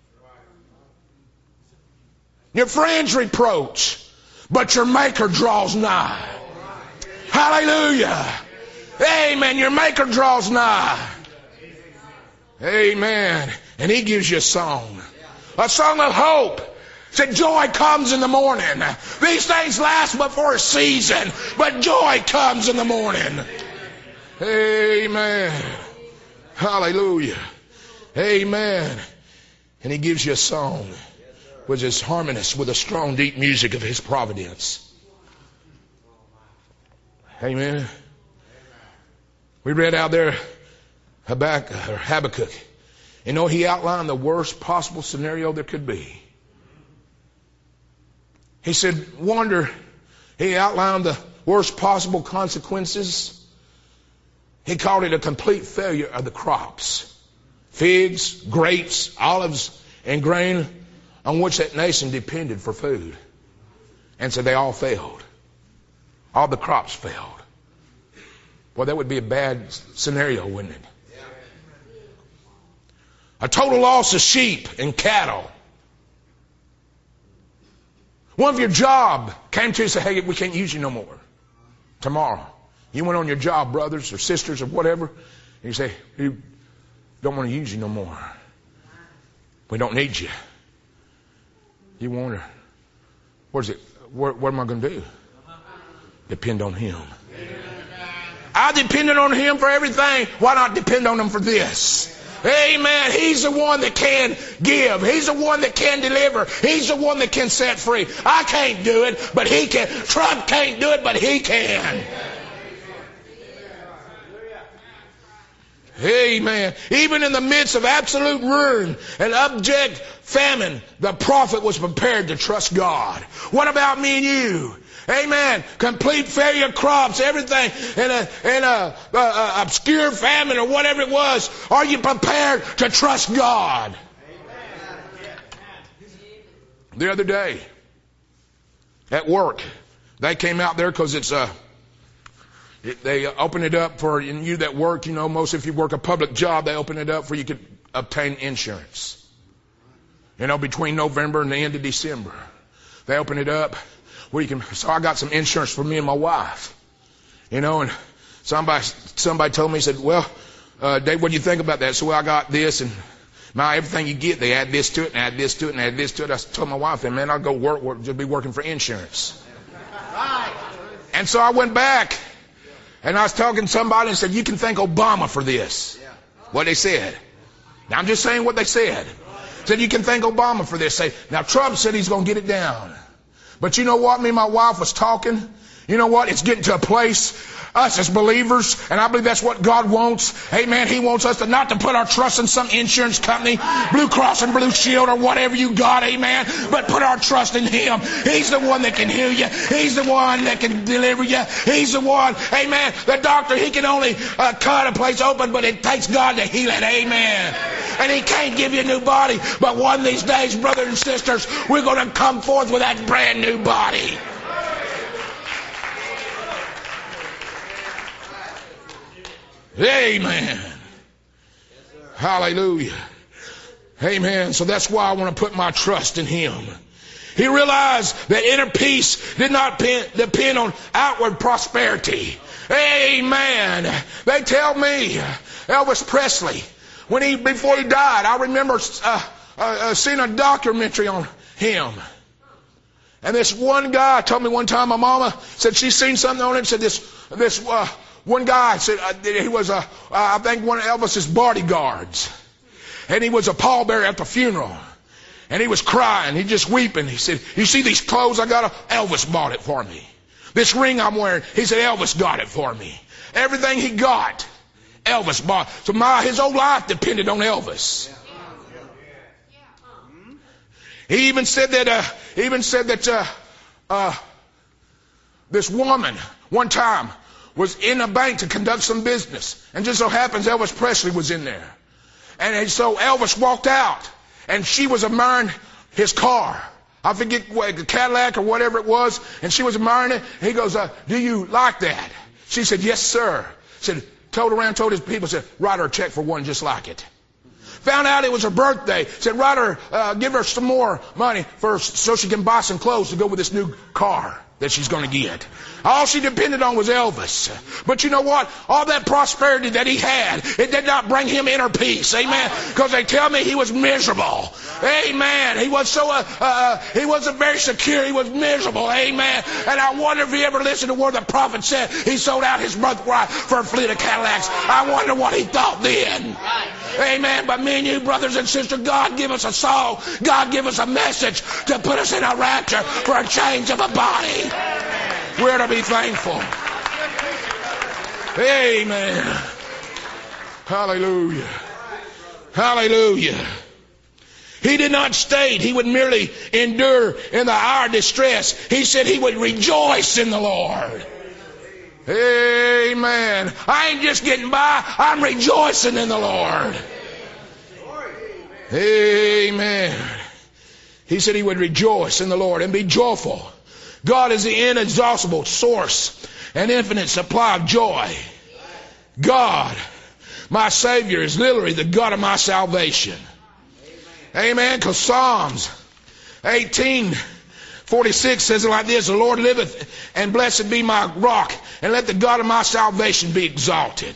Your friends reproach, but your Maker draws nigh. Hallelujah. Amen. Your Maker draws nigh. Amen. And he gives you a song. A song of hope. Said joy comes in the morning. These things last but for a season, but joy comes in the morning. Amen. Hallelujah. Amen. And he gives you a song which is harmonious with the strong, deep music of his providence. Amen. We read out there Habakkuk, or Habakkuk. You know, he outlined the worst possible scenario there could be. He said, wonder, he outlined the worst possible consequences. He called it a complete failure of the crops. Figs, grapes, olives, and grain on which that nation depended for food. And so they all failed. All the crops failed. Well, that would be a bad scenario, wouldn't it? A total loss of sheep and cattle. One of your job came to you and said, hey, we can't use you no more. Tomorrow. You went on your job, brothers or sisters or whatever, and you say, we don't want to use you no more. We don't need you. You wonder, where's it, where, what am I going to do? Depend on him. I depended on him for everything. Why not depend on him for this? Amen. He's the one that can give. He's the one that can deliver. He's the one that can set free. I can't do it, but He can. Trump can't do it, but He can. Amen. Even in the midst of absolute ruin and abject famine, the prophet was prepared to trust God. What about me and you? Amen. Complete failure of crops, everything in a, in a, a, a obscure famine or whatever it was. Are you prepared to trust God? The other day at work, they came out there because it's a, it, they open it up for you that work. You know, most if you work a public job, they open it up for you could obtain insurance. You know, between November and the end of December, they open it up. Where you can, so I got some insurance for me and my wife, you know, and somebody, somebody told me, he said, well, uh, Dave, what do you think about that? So well, I got this and now everything you get, they add this to it and add this to it and add this to it. I told my wife, and man, I'll go work, work, just be working for insurance. And so I went back and I was talking to somebody and said, you can thank Obama for this. What they said. Now I'm just saying what they said. Said, you can thank Obama for this. Say, now Trump said he's going to get it down. But you know what? Me and my wife was talking. You know what? It's getting to a place, us as believers, and I believe that's what God wants. Amen. He wants us to not to put our trust in some insurance company, Blue Cross and Blue Shield or whatever you got, amen, but put our trust in Him. He's the one that can heal you. He's the one that can deliver you. He's the one, amen. The doctor, he can only uh, cut a place open, but it takes God to heal it, amen. And He can't give you a new body, but one of these days, brothers and sisters, we're going to come forth with that brand new body. Amen. Hallelujah. Amen. So that's why I want to put my trust in Him. He realized that inner peace did not depend on outward prosperity. Amen. They tell me Elvis Presley, when he before he died, I remember uh, uh, seeing a documentary on him. And this one guy told me one time, my mama said she's seen something on him. Said this this uh, one guy said uh, he was a uh, I think one of Elvis's bodyguards, and he was a pallbearer at the funeral. And he was crying. He just weeping. He said, you see these clothes I got? Elvis bought it for me. This ring I'm wearing, he said, Elvis got it for me. Everything he got, Elvis bought. So my, his whole life depended on Elvis. He even said that, uh, he even said that, uh, uh, this woman one time was in a bank to conduct some business. And just so happens Elvis Presley was in there. And so Elvis walked out. And she was admiring his car. I forget what, the Cadillac or whatever it was. And she was admiring it. He goes, uh, do you like that? She said, yes, sir. Said, told around, told his people, said, write her a check for one just like it. Found out it was her birthday. Said, write her, uh, give her some more money for, so she can buy some clothes to go with this new car that she's going to get. All she depended on was Elvis. But you know what? All that prosperity that he had, it did not bring him inner peace. Amen. Because they tell me he was miserable. Amen. He was so, uh, uh, he wasn't very secure. He was miserable. Amen. And I wonder if he ever listened to what the prophet said. He sold out his birthright for a fleet of Cadillacs. I wonder what he thought then. Amen. But me and you, brothers and sisters, God give us a song. God give us a message to put us in a rapture for a change of a body. We're to be thankful. Amen. Hallelujah. Hallelujah. He did not state he would merely endure in the hour of distress. He said he would rejoice in the Lord. Amen. I ain't just getting by. I'm rejoicing in the Lord. Amen. He said he would rejoice in the Lord and be joyful. God is the inexhaustible source and infinite supply of joy. God, my Savior, is literally the God of my salvation. Amen. Because Psalms eighteen forty-six says it like this: the Lord liveth, and blessed be my rock, and let the God of my salvation be exalted.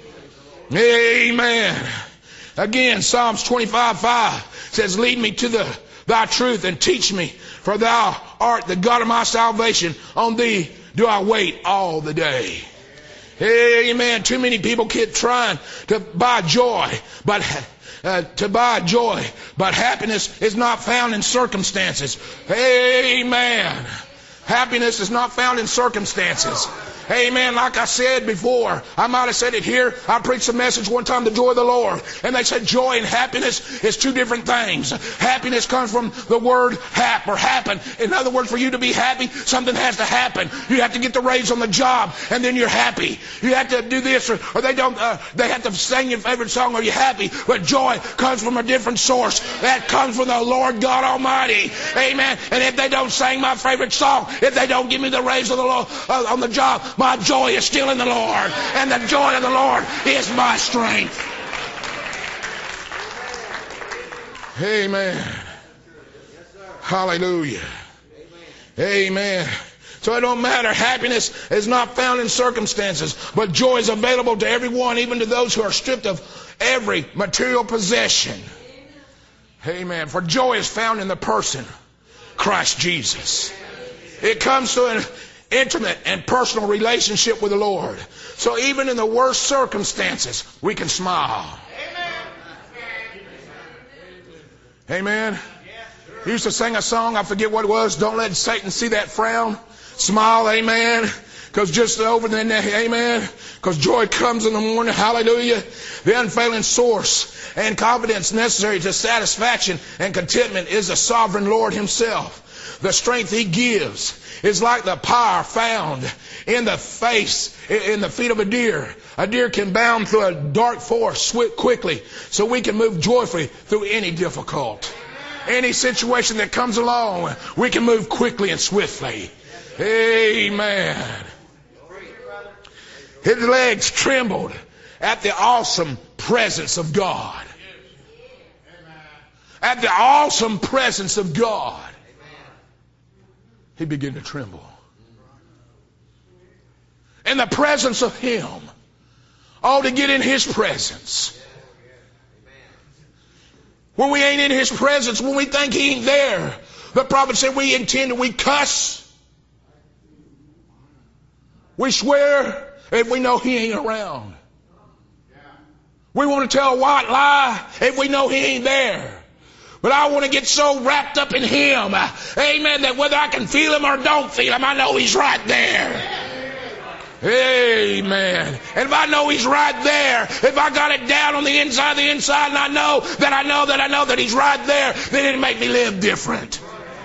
Amen. Again, Psalms twenty-five five says, lead me to the thy truth and teach me, for thou art the God of my salvation. On thee do I wait all the day. Amen. Too many people keep trying to buy joy, but uh, to buy joy, but happiness is not found in circumstances. Amen. Happiness is not found in circumstances. Amen. Like I said before, I might have said it here. I preached a message one time, the joy of the Lord. And they said joy and happiness is two different things. Happiness comes from the word hap or happen. In other words, for you to be happy, something has to happen. You have to get the raise on the job and then you're happy. You have to do this or, or they don't, uh, they have to sing your favorite song or you're happy. But joy comes from a different source. That comes from the Lord God Almighty. Amen. And if they don't sing my favorite song, if they don't give me the raise on the, uh, on the job, my joy is still in the Lord. And the joy of the Lord is my strength. Amen. Hallelujah. Amen. So it don't matter. Happiness is not found in circumstances, but joy is available to everyone, even to those who are stripped of every material possession. Amen. For joy is found in the person, Christ Jesus. It comes to an intimate and personal relationship with the Lord. So even in the worst circumstances, we can smile. Amen. He used to sing a song, I forget what it was, don't let Satan see that frown. Smile, amen. Because just over there, amen. Because joy comes in the morning, hallelujah. The unfailing source and confidence necessary to satisfaction and contentment is the sovereign Lord himself. The strength he gives is like the power found in the face, in the feet of a deer. A deer can bound through a dark forest quickly, so we can move joyfully through any difficult. Any situation that comes along, we can move quickly and swiftly. Amen. His legs trembled at the awesome presence of God. At the awesome presence of God. He began to tremble. In the presence of him. Oh, to get in his presence. When we ain't in his presence, when we think he ain't there, the prophet said we intend to, we cuss. We swear if we know he ain't around. We want to tell a white lie if we know he ain't there. But I want to get so wrapped up in him, amen, that whether I can feel him or don't feel him, I know he's right there. Amen. And if I know he's right there, if I got it down on the inside, the inside, and I know that I know that I know that he's right there, then it'll make me live different.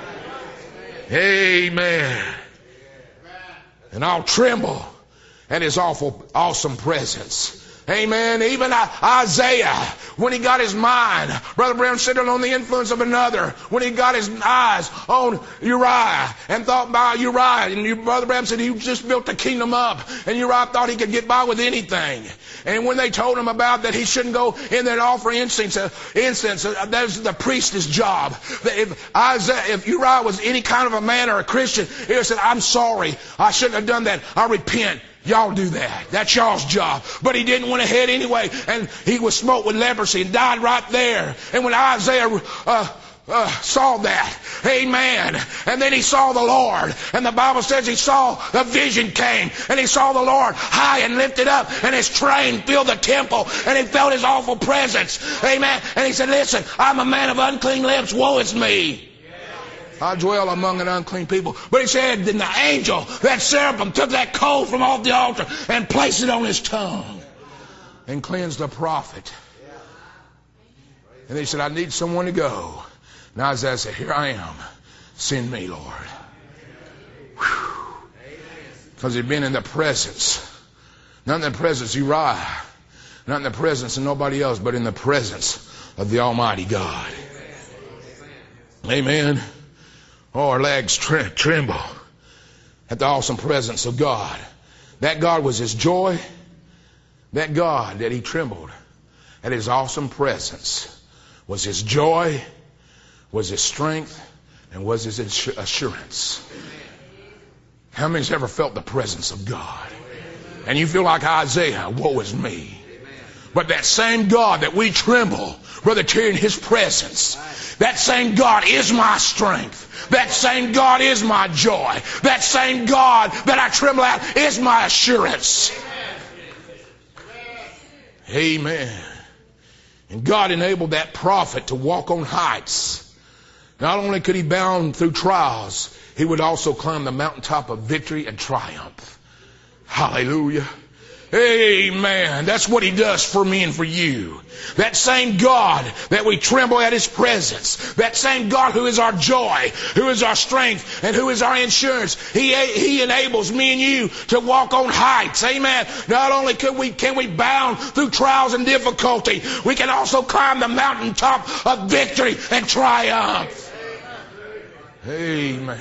Amen. And I'll tremble at his awful, awesome presence. Amen. Even Isaiah, when he got his mind, Brother Brown sitting on the influence of another, when he got his eyes on Uriah and thought about Uriah, and Brother Brown said he just built the kingdom up, and Uriah thought he could get by with anything. And when they told him about that he shouldn't go in there and offer incense, uh, incense, uh, that's the priest's job. If Isaiah, if Uriah was any kind of a man or a Christian, he would have said, I'm sorry, I shouldn't have done that. I repent. Y'all do that. That's y'all's job. But he didn't went ahead anyway, and he was smote with leprosy and died right there. And when Isaiah uh, uh, saw that, amen, and then he saw the Lord, and the Bible says he saw the vision came, and he saw the Lord high and lifted up, and his train filled the temple, and he felt his awful presence, amen. And he said, listen, I'm a man of unclean lips, woe is me. I dwell among an unclean people. But he said, then the angel, that seraphim, took that coal from off the altar and placed it on his tongue and cleansed the prophet. And he said, I need someone to go. And Isaiah said, here I am. Send me, Lord. Because he'd been in the presence. Not in the presence of Uriah. Not in the presence of nobody else, but in the presence of the Almighty God. Amen. Oh, our legs tre- tremble at the awesome presence of God. That God was his joy. That God that he trembled at his awesome presence was his joy, was his strength, and was his assurance. How many's ever felt the presence of God? And you feel like Isaiah, woe is me. But that same God that we tremble, Brother Terry, in his presence, that same God is my strength. That same God is my joy. That same God that I tremble at is my assurance. Amen. And God enabled that prophet to walk on heights. Not only could he bound through trials, he would also climb the mountaintop of victory and triumph. Hallelujah. Amen. That's what he does for me and for you. That same God that we tremble at his presence, that same God who is our joy, who is our strength, and who is our insurance, he, he enables me and you to walk on heights. Amen. Not only can we, can we bound through trials and difficulty, we can also climb the mountaintop of victory and triumph. Amen.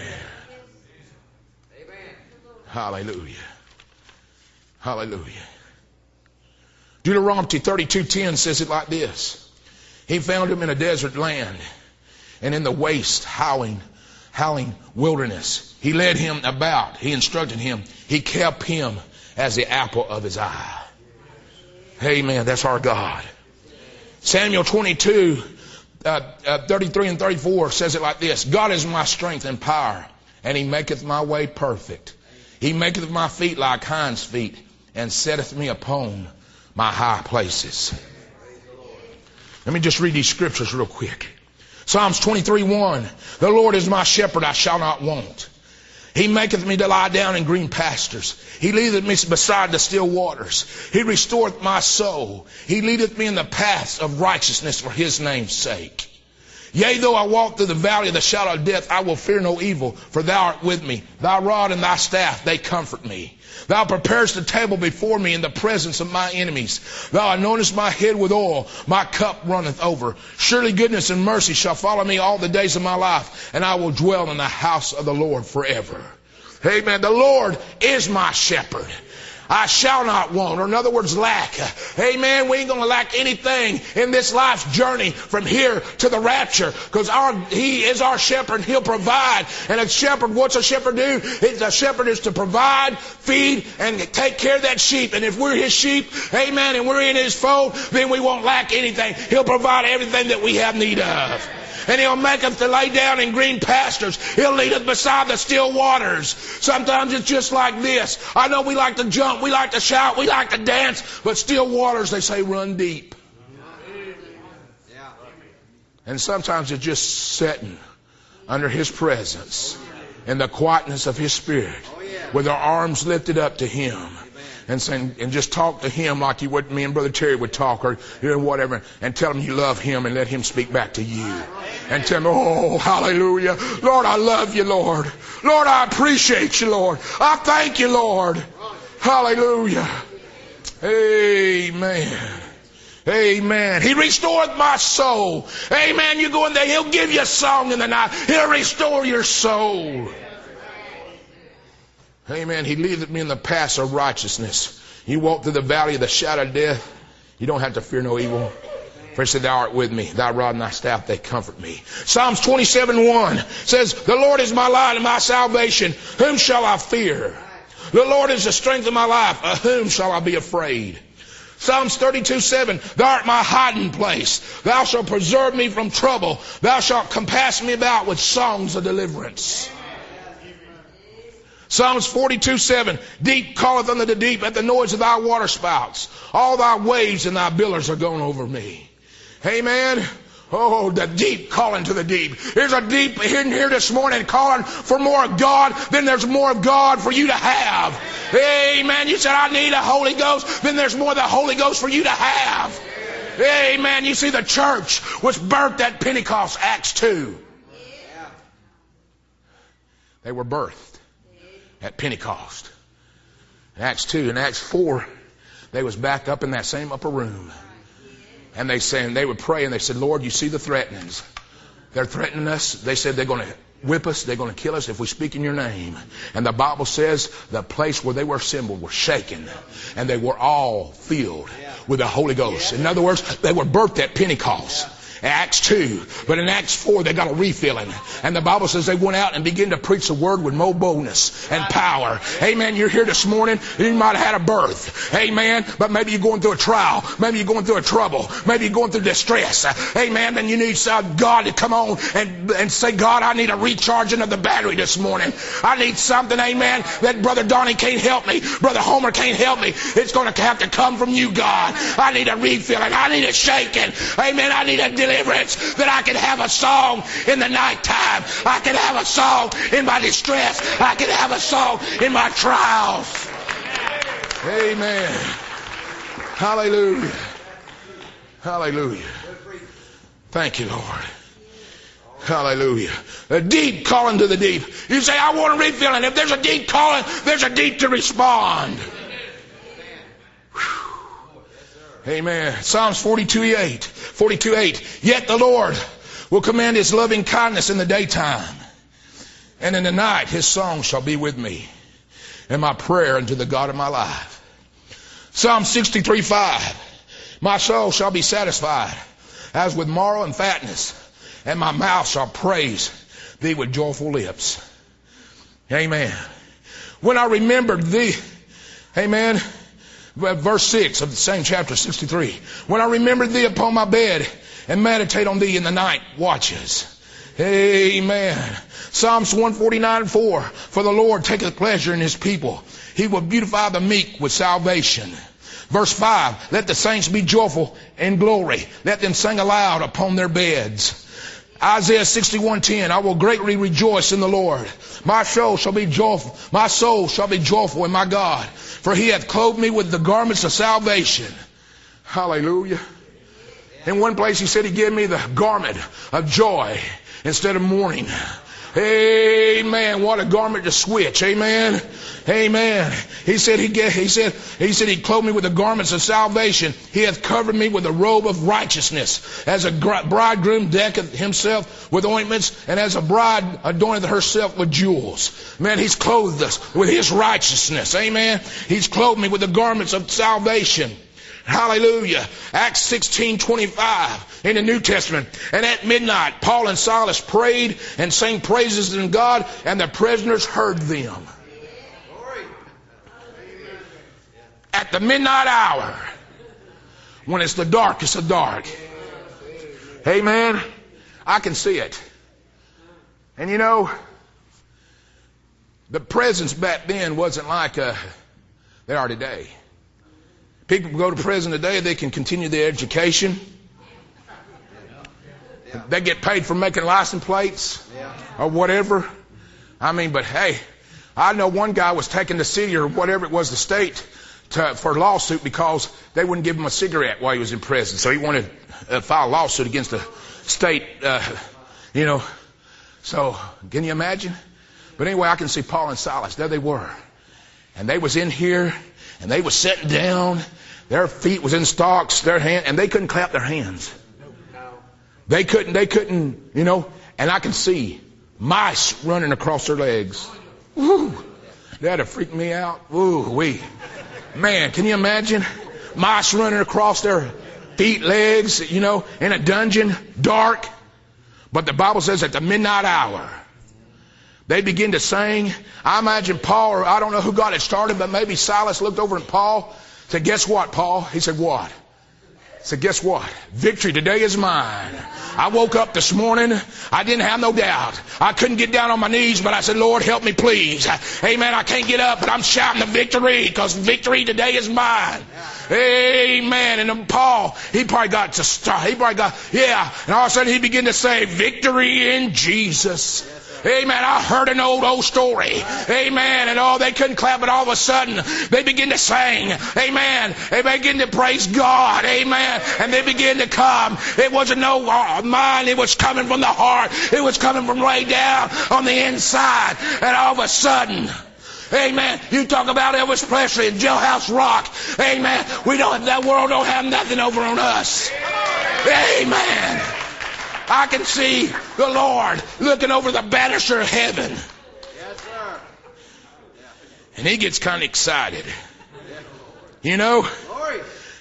Hallelujah. Hallelujah. Deuteronomy thirty-two ten says it like this. He found him in a desert land and in the waste howling, howling wilderness. He led him about. He instructed him. He kept him as the apple of his eye. Amen. That's our God. Samuel twenty-two, uh, uh, thirty-three and thirty-four says it like this. God is my strength and power, and he maketh my way perfect. He maketh my feet like hinds' feet, and setteth me upon my high places. Let me just read these scriptures real quick. Psalms twenty-three one. The Lord is my shepherd, I shall not want. He maketh me to lie down in green pastures. He leadeth me beside the still waters. He restoreth my soul. He leadeth me in the paths of righteousness for his name's sake. Yea, though I walk through the valley of the shadow of death, I will fear no evil, for thou art with me. Thy rod and thy staff, they comfort me. Thou preparest a table before me in the presence of my enemies. Thou anointest my head with oil. My cup runneth over. Surely goodness and mercy shall follow me all the days of my life, and I will dwell in the house of the Lord forever. Amen. The Lord is my shepherd. I shall not want, or in other words, lack. Amen. We ain't going to lack anything in this life's journey from here to the rapture, because our He is our shepherd and He'll provide. And a shepherd, what's a shepherd do? A shepherd is to provide, feed, and take care of that sheep. And if we're His sheep, amen, and we're in His fold, then we won't lack anything. He'll provide everything that we have need of. And He'll make us to lay down in green pastures. He'll lead us beside the still waters. Sometimes it's just like this. I know we like to jump, we like to shout, we like to dance, but still waters, they say, run deep. And sometimes it's just sitting under His presence in the quietness of His Spirit with our arms lifted up to Him. And saying, and just talk to Him like you would, me and Brother Terry would talk, or you know, whatever, and tell Him you love Him and let Him speak back to you. And tell Him, oh, hallelujah. Lord, I love you, Lord. Lord, I appreciate you, Lord. I thank you, Lord. Hallelujah. Amen. Amen. He restoreth my soul. Amen. You go in there, He'll give you a song in the night. He'll restore your soul. Amen. He leadeth me in the paths of righteousness. You walk through the valley of the shadow of death, you don't have to fear no evil. For He said, thou art with me. Thy rod and thy staff, they comfort me. Psalms twenty-seven one says, the Lord is my light and my salvation. Whom shall I fear? The Lord is the strength of my life. Of whom shall I be afraid? Psalms thirty-two seven, thou art my hiding place. Thou shalt preserve me from trouble. Thou shalt compass me about with songs of deliverance. Psalms forty-two seven, deep calleth unto the deep at the noise of thy waterspouts. All thy waves and thy billows are gone over me. Amen. Oh, the deep calling to the deep. There's a deep in here this morning calling for more of God. Then there's more of God for you to have. Amen. You said, I need a Holy Ghost. Then there's more of the Holy Ghost for you to have. Amen. You see, the church was birthed at Pentecost, Acts two. They were birthed at Pentecost. In Acts two and Acts four, they was back up in that same upper room. And they said, they would pray and they said, Lord, you see the threatenings. They're threatening us. They said they're going to whip us. They're going to kill us if we speak in your name. And the Bible says the place where they were assembled was shaken. And they were all filled with the Holy Ghost. In other words, they were birthed at Pentecost. Acts two. But in Acts four, they got a refilling. And the Bible says they went out and began to preach the word with more boldness and power. Amen. You're here this morning. You might have had a birth. Amen. But maybe you're going through a trial. Maybe you're going through a trouble. Maybe you're going through distress. Amen. Then you need God to come on and, and say, God, I need a recharging of the battery this morning. I need something, amen, that Brother Donnie can't help me. Brother Homer can't help me. It's going to have to come from you, God. I need a refilling. I need a shaking. Amen. I need a deliverance that I can have a song in the nighttime. I can have a song in my distress. I can have a song in my trials. Amen. Hallelujah. Hallelujah. Thank you, Lord. Hallelujah. A deep calling to the deep. You say, I want a refilling. If there's a deep calling, there's a deep to respond. Whew. Amen. Psalms forty-two eight. forty-two eight. Yet the Lord will command his loving kindness in the daytime, and in the night his song shall be with me, and my prayer unto the God of my life. Psalm sixty-three five. My soul shall be satisfied as with marrow and fatness, and my mouth shall praise thee with joyful lips. Amen. When I remembered thee, amen, verse six of the same chapter sixty-three. When I remembered thee upon my bed and meditate on thee in the night watches. Amen. Psalms one forty-nine four. For the Lord taketh pleasure in his people. He will beautify the meek with salvation. Verse five, let the saints be joyful in glory. Let them sing aloud upon their beds. Isaiah sixty-one ten, I will greatly rejoice in the Lord. My soul shall be joyful. My soul shall be joyful in my God. For he hath clothed me with the garments of salvation. Hallelujah. In one place he said he gave me the garment of joy instead of mourning. Amen. What a garment to switch. Amen. Amen. He said he get, he said he said he clothed me with the garments of salvation. He hath covered me with a robe of righteousness, as a bridegroom decketh himself with ointments, and as a bride adorneth herself with jewels. Man, he's clothed us with his righteousness. Amen. He's clothed me with the garments of salvation. Hallelujah. Acts sixteen twenty-five in the New Testament. And at midnight, Paul and Silas prayed and sang praises to God, and the prisoners heard them. At the midnight hour, when it's the darkest of dark. Amen. I can see it. And you know, the prisons back then wasn't like uh, they are today. People go to prison today, they can continue their education. They get paid for making license plates or whatever. I mean, but hey, I know one guy was taking the city or whatever it was, the state, to, for a lawsuit because they wouldn't give him a cigarette while he was in prison. So he wanted to file a lawsuit against the state, uh, you know. So can you imagine? But anyway, I can see Paul and Silas. There they were. And they was in here, and they was sitting down. Their feet was in stocks, their hand, and they couldn't clap their hands. They couldn't, they couldn't, you know, and I can see mice running across their legs. Woo! That'd have freaked me out. Woo wee. Man, can you imagine? Mice running across their feet, legs, you know, in a dungeon, dark. But the Bible says at the midnight hour, they begin to sing. I imagine Paul, or I don't know who got it started, but maybe Silas looked over at Paul. Said, guess what, Paul? He said, what? He said, guess what? Victory today is mine. I woke up this morning. I didn't have no doubt. I couldn't get down on my knees, but I said, Lord, help me, please. Amen. I can't get up, but I'm shouting the victory because victory today is mine. Amen. And then Paul, he probably got to start. He probably got, yeah. And all of a sudden he began to say, victory in Jesus. Amen. I heard an old, old story. Amen. And oh, they couldn't clap, but all of a sudden they begin to sing. Amen. They begin to praise God. Amen. And they begin to come. It wasn't no mind. It was coming from the heart. It was coming from way down on the inside. And all of a sudden, amen. You talk about Elvis Presley and Jailhouse Rock. Amen. We don't, that world don't have nothing over on us. Amen. I can see the Lord looking over the banister of heaven. Yes, sir. And he gets kind of excited. You know,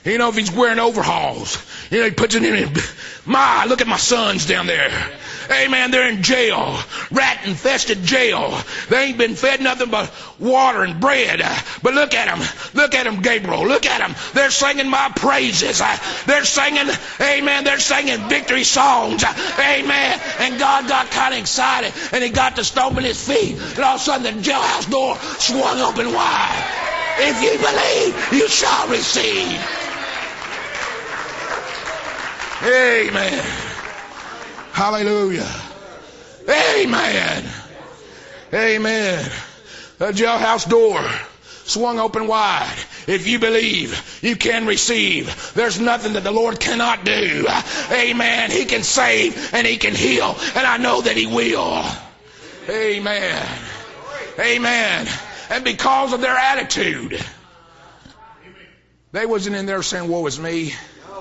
You know, if he's wearing overalls, you know, he puts it in. My, look at my sons down there. Amen. They're in jail, rat infested jail. They ain't been fed nothing but water and bread. But look at them. Look at them, Gabriel. Look at them. They're singing my praises. They're singing, amen. They're singing victory songs. Amen. And God got kind of excited and he got to stomping his feet. And all of a sudden the jailhouse door swung open wide. If you believe, you shall receive. Amen. Hallelujah. Amen. Amen. The jailhouse door swung open wide. If you believe, you can receive. There's nothing that the Lord cannot do. Amen. He can save and he can heal. And I know that he will. Amen. Amen. And because of their attitude, they wasn't in there saying, woe is me.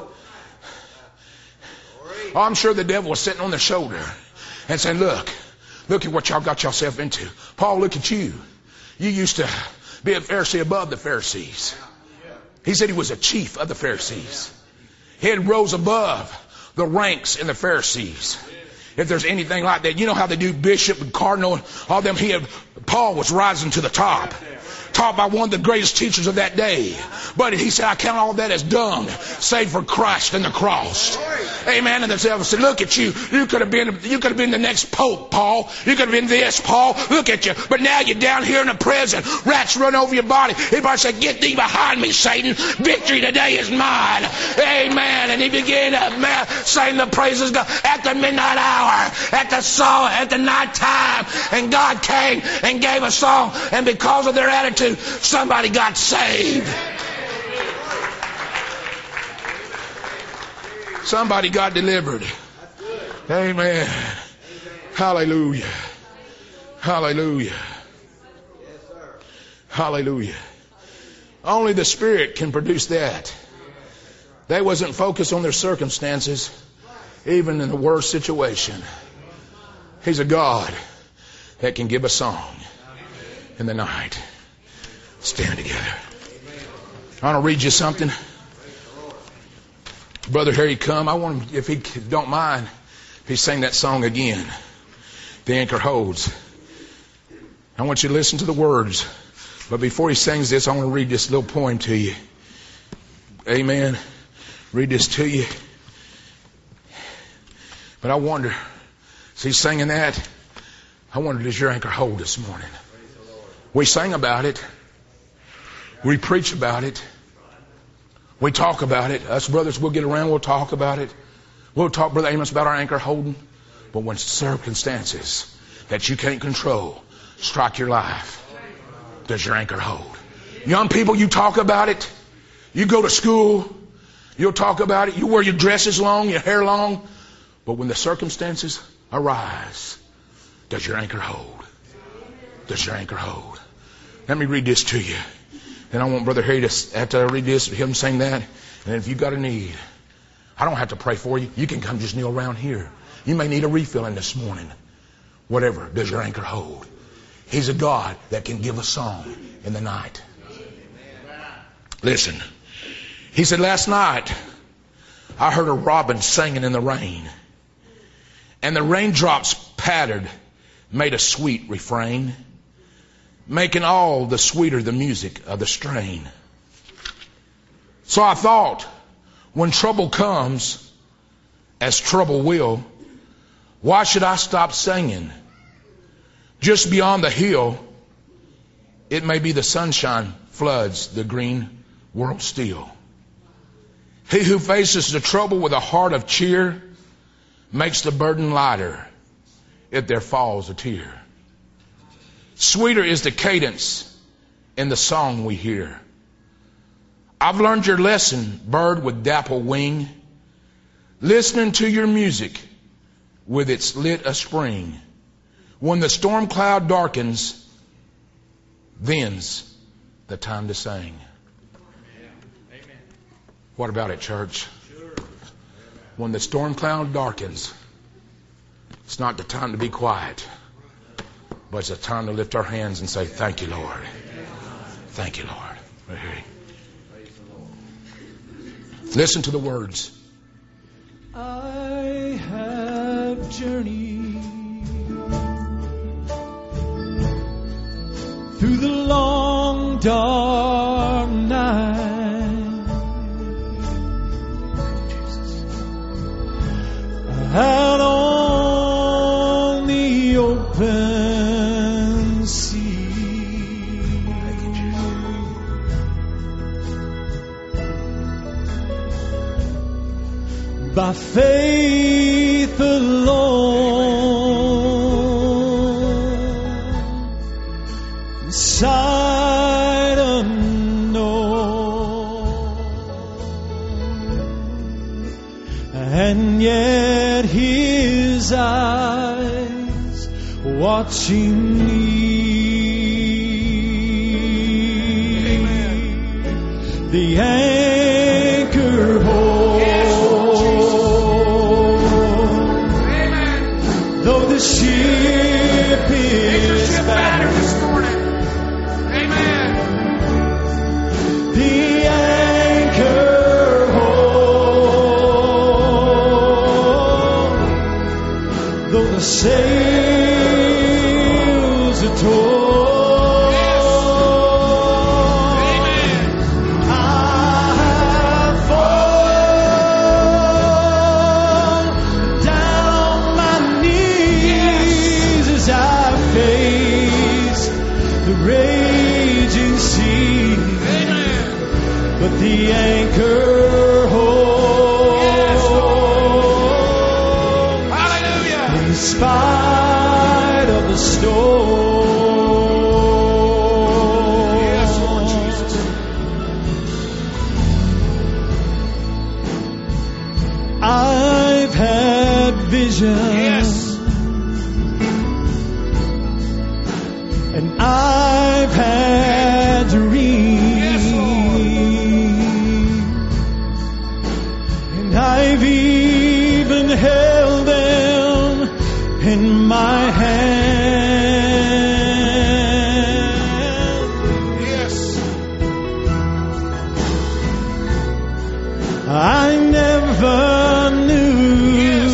Oh, I'm sure the devil was sitting on their shoulder and saying, look, look at what y'all got yourself into. Paul, look at you. You used to be a Pharisee above the Pharisees. He said he was a chief of the Pharisees. He had rose above the ranks in the Pharisees. If there's anything like that, you know how they do bishop and cardinal, all them. He had, Paul was rising to the top. Taught by one of the greatest teachers of that day. But he said, I count all that as dung, save for Christ and the cross. Amen. And the devil said, look at you. You could have been, you could have been the next Pope, Paul. You could have been this, Paul. Look at you. But now you're down here in the prison. Rats run over your body. Everybody said, get thee behind me, Satan. Victory today is mine. Amen. And he began to sing the praises of God at the midnight hour, at the song, at the night time. And God came and gave a song. And because of their attitude, somebody got saved. Somebody got delivered. Amen. Hallelujah. Hallelujah. Hallelujah. Only the Spirit can produce that. They wasn't focused on their circumstances, even in the worst situation. He's a God that can give a song in the night. Stand together. I want to read you something. Brother Harry, come. I want him, if he don't mind, if he sing that song again. The anchor holds. I want you to listen to the words. But before he sings this, I want to read this little poem to you. Amen. Read this to you. But I wonder, as he's singing that, I wonder, does your anchor hold this morning? We sing about it. We preach about it. We talk about it. Us brothers, we'll get around, we'll talk about it. We'll talk, Brother Amos, about our anchor holding. But when circumstances that you can't control strike your life, does your anchor hold? Young people, you talk about it. You go to school, you'll talk about it. You wear your dresses long, your hair long. But when the circumstances arise, does your anchor hold? Does your anchor hold? Let me read this to you. Then I want Brother Harry to, after I read this, him sing that. And if you've got a need, I don't have to pray for you. You can come just kneel around here. You may need a refilling this morning. Whatever, does your anchor hold? He's a God that can give a song in the night. Listen. He said, last night I heard a robin singing in the rain. And the raindrops pattered, made a sweet refrain, making all the sweeter the music of the strain. So I thought, when trouble comes, as trouble will, why should I stop singing? Just beyond the hill, it may be the sunshine floods the green world still. He who faces the trouble with a heart of cheer makes the burden lighter if there falls a tear. Sweeter is the cadence in the song we hear. I've learned your lesson, bird with dapple wing, listening to your music with its lit a spring. When the storm cloud darkens, then's the time to sing. Amen. What about it, church? Sure. When the storm cloud darkens, it's not the time to be quiet, but it's a time to lift our hands and say, thank you, Lord. Thank you, Lord. Right here. Listen to the words. I have journeyed through the long dark night, out on the open sea. By faith alone, sight unknown, and yet His eyes watching me. Amen. The anchor holds. The ship is battered this morning. Amen. The anchor holds, though the sails are torn. The anchor holds. Yes, hallelujah. In spite of the storm. Yes, Lord Jesus. I've had visions. Yes. And I've had dreams. I've even held them in my hand. Yes. I never knew. Yes.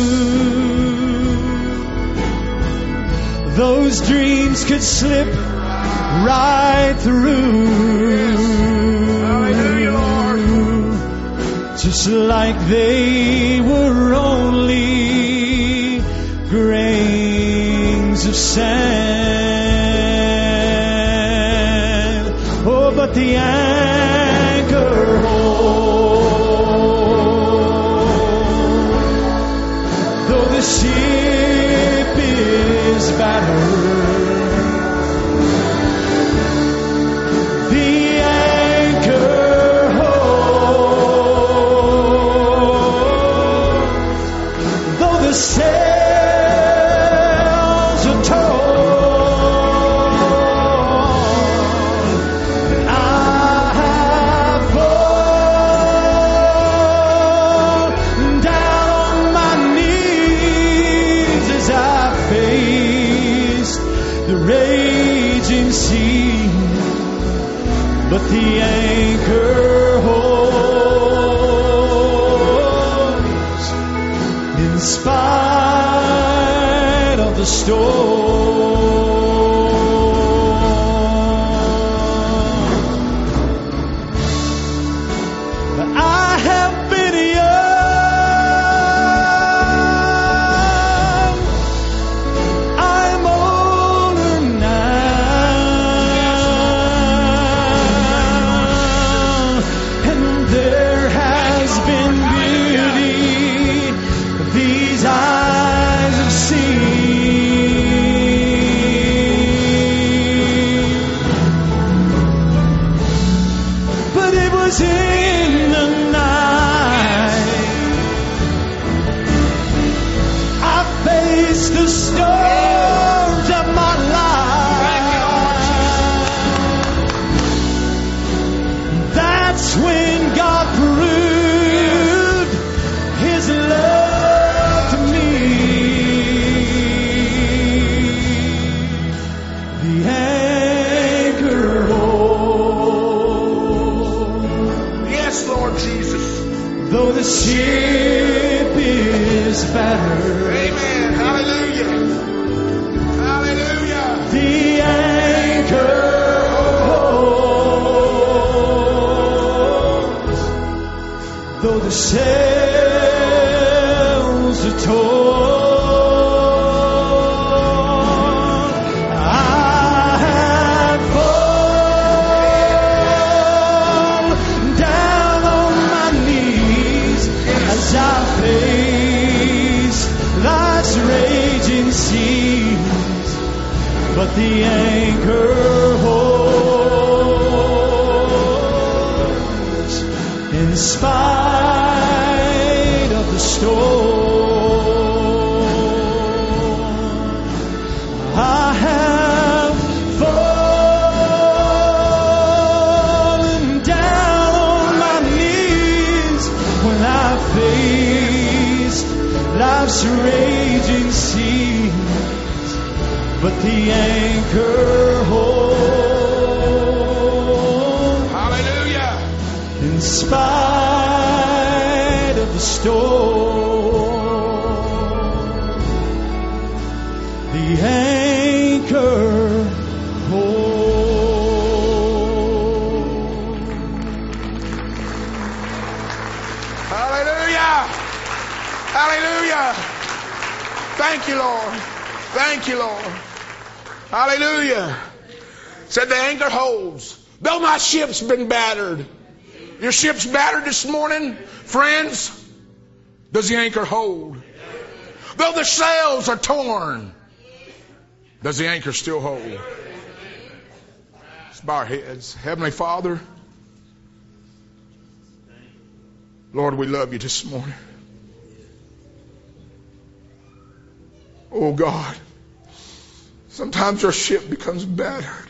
Those dreams could slip right through. Yes. Hallelujah, Lord. Just like they were only grains of sand. Oh, but the anchor holds, though the ship is battered. Sails are torn. I have fallen down on my knees as I faced the raging sea, but the anchor holds in spite of the storm. I have been young, I'm older now, and there has been beauty these eyes have seen. But it was in the night I faced the storms of my life. That's when God proved His love to me. The anchor holds. Yes, Lord Jesus. Though the ship is battered, Amen. Hallelujah. Hallelujah. the anchor holds. Though the sails are torn, but the anchor holds in spite of the storm. I have fallen down on my knees when I faced life's raging sea, but the anchor holds. Hallelujah. In spite of the storm, the anchor holds. Hallelujah. Hallelujah. Thank you, Lord. Thank you, Lord. Hallelujah. Said the anchor holds. Though my ship's been battered. Your ship's battered this morning, friends. Does the anchor hold? Though the sails are torn, does the anchor still hold? Let's bow our heads. Heavenly Father, Lord, we love you this morning. Oh God, sometimes our ship becomes battered.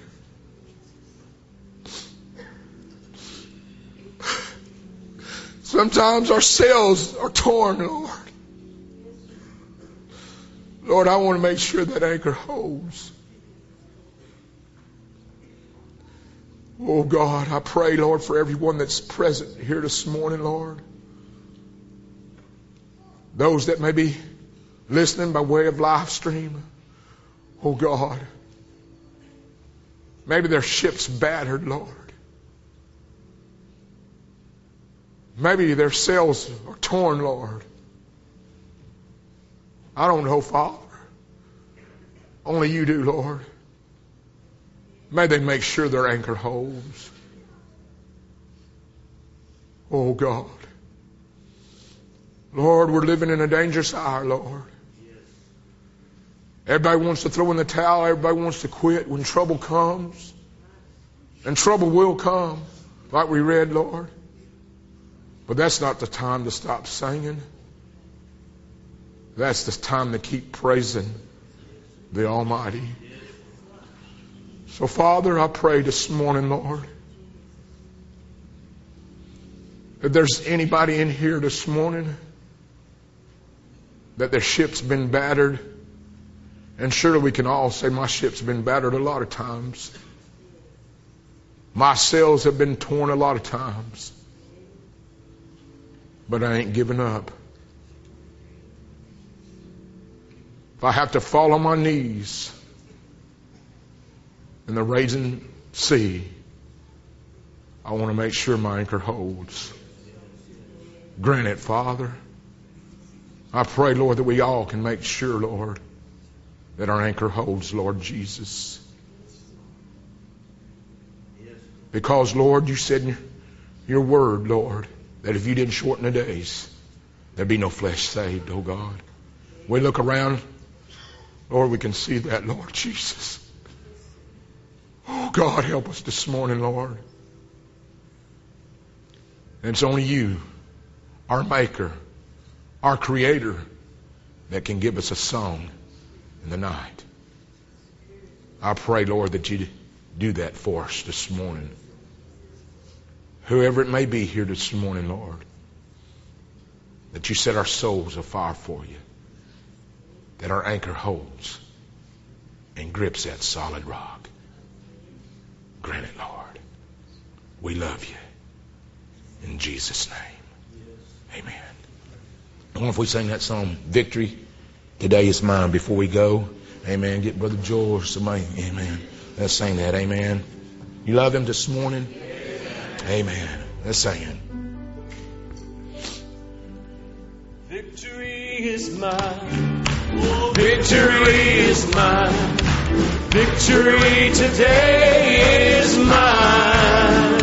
Sometimes our sails are torn, Lord. Lord, I want to make sure that anchor holds. Oh God, I pray, Lord, for everyone that's present here this morning, Lord. Those that may be listening by way of live stream. Oh God, maybe their ship's battered, Lord. Maybe their sails are torn, Lord. I don't know, Father. Only you do, Lord. May they make sure their anchor holds. Oh God. Lord, we're living in a dangerous hour, Lord. Everybody wants to throw in the towel. Everybody wants to quit when trouble comes. And trouble will come, like we read, Lord. But that's not the time to stop singing. That's the time to keep praising the Almighty. So, Father, I pray this morning, Lord, if there's anybody in here this morning that their ship's been battered, and surely we can all say my ship's been battered a lot of times. My sails have been torn a lot of times. But I ain't giving up. If I have to fall on my knees in the raging sea, I want to make sure my anchor holds. Grant it, Father. I pray, Lord, that we all can make sure, Lord, that our anchor holds, Lord Jesus. Because, Lord, you said in your word, Lord, that if you didn't shorten the days, there'd be no flesh saved, oh God. We look around, Lord, we can see that, Lord Jesus. Oh God, help us this morning, Lord. And it's only you, our maker, our creator, that can give us a song in the night. I pray, Lord, that you do that for us this morning. Whoever it may be here this morning, Lord, that you set our souls afire for you, that our anchor holds and grips that solid rock. Grant it, Lord. We love you. In Jesus' name, Amen. I wonder if we sing that song, Victory Today Is Mine, before we go. Amen. Get Brother Joel or somebody. Amen. Let's sing that. Amen. You love him this morning? Amen. Amen. Let's sing it. Victory is mine. Victory is mine. Victory today is mine.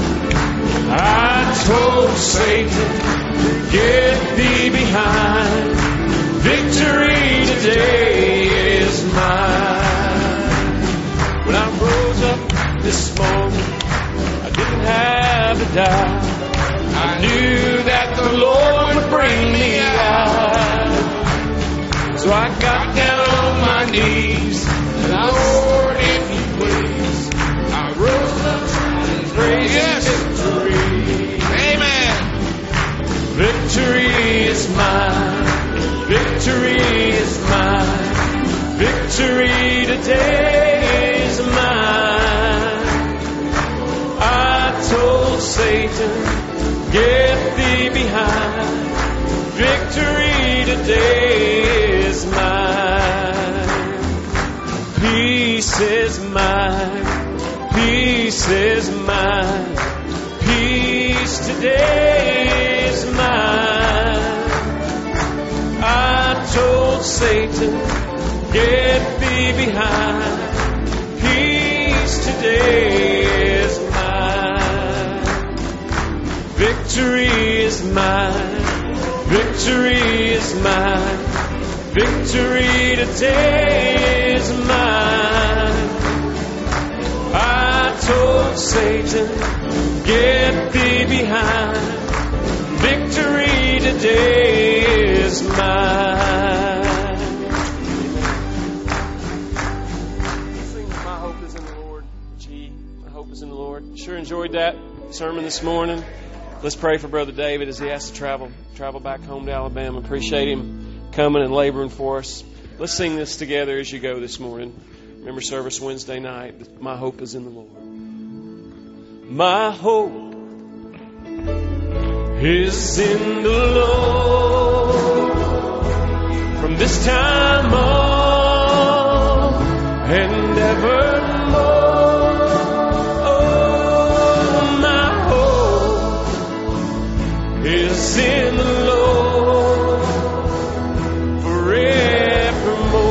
I told Satan, get thee behind. Victory today is mine. When I rose up this morning, I didn't have a doubt. I knew that the Lord would bring me out. So I got down on my knees, and I, Lord, if you please, I rose up and praised yes. Victory. Amen. Victory is mine. Victory is mine. Victory today is mine. I told Satan, get thee behind. Victory today is mine. Peace is mine. Peace is mine. Peace today is mine. I told Satan, get thee behind. Peace today is mine. Victory is mine. Victory is mine. Victory today is mine. I told Satan, get thee behind. Victory today is mine. Sing My Hope is in the Lord. Gee, my hope is in the Lord. Sure enjoyed that sermon this morning. Let's pray for Brother David as he has to travel travel back home to Alabama. Appreciate him coming and laboring for us. Let's sing this together as you go this morning. Remember service Wednesday night. My hope is in the Lord. My hope is in the Lord. From this time on and evermore. Is in the Lord forevermore.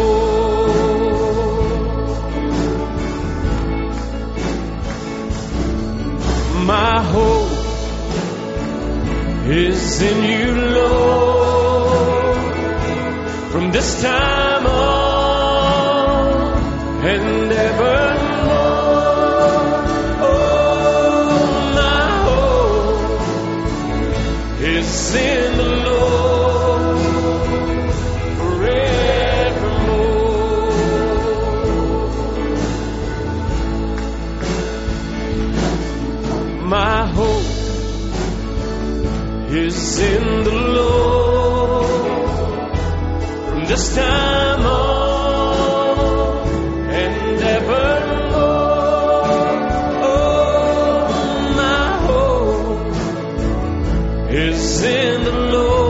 My hope is in you, Lord, from this time on and evermore. Is in the Lord forevermore. My hope is in the Lord from this time on and evermore. Oh, my hope is in the Lord.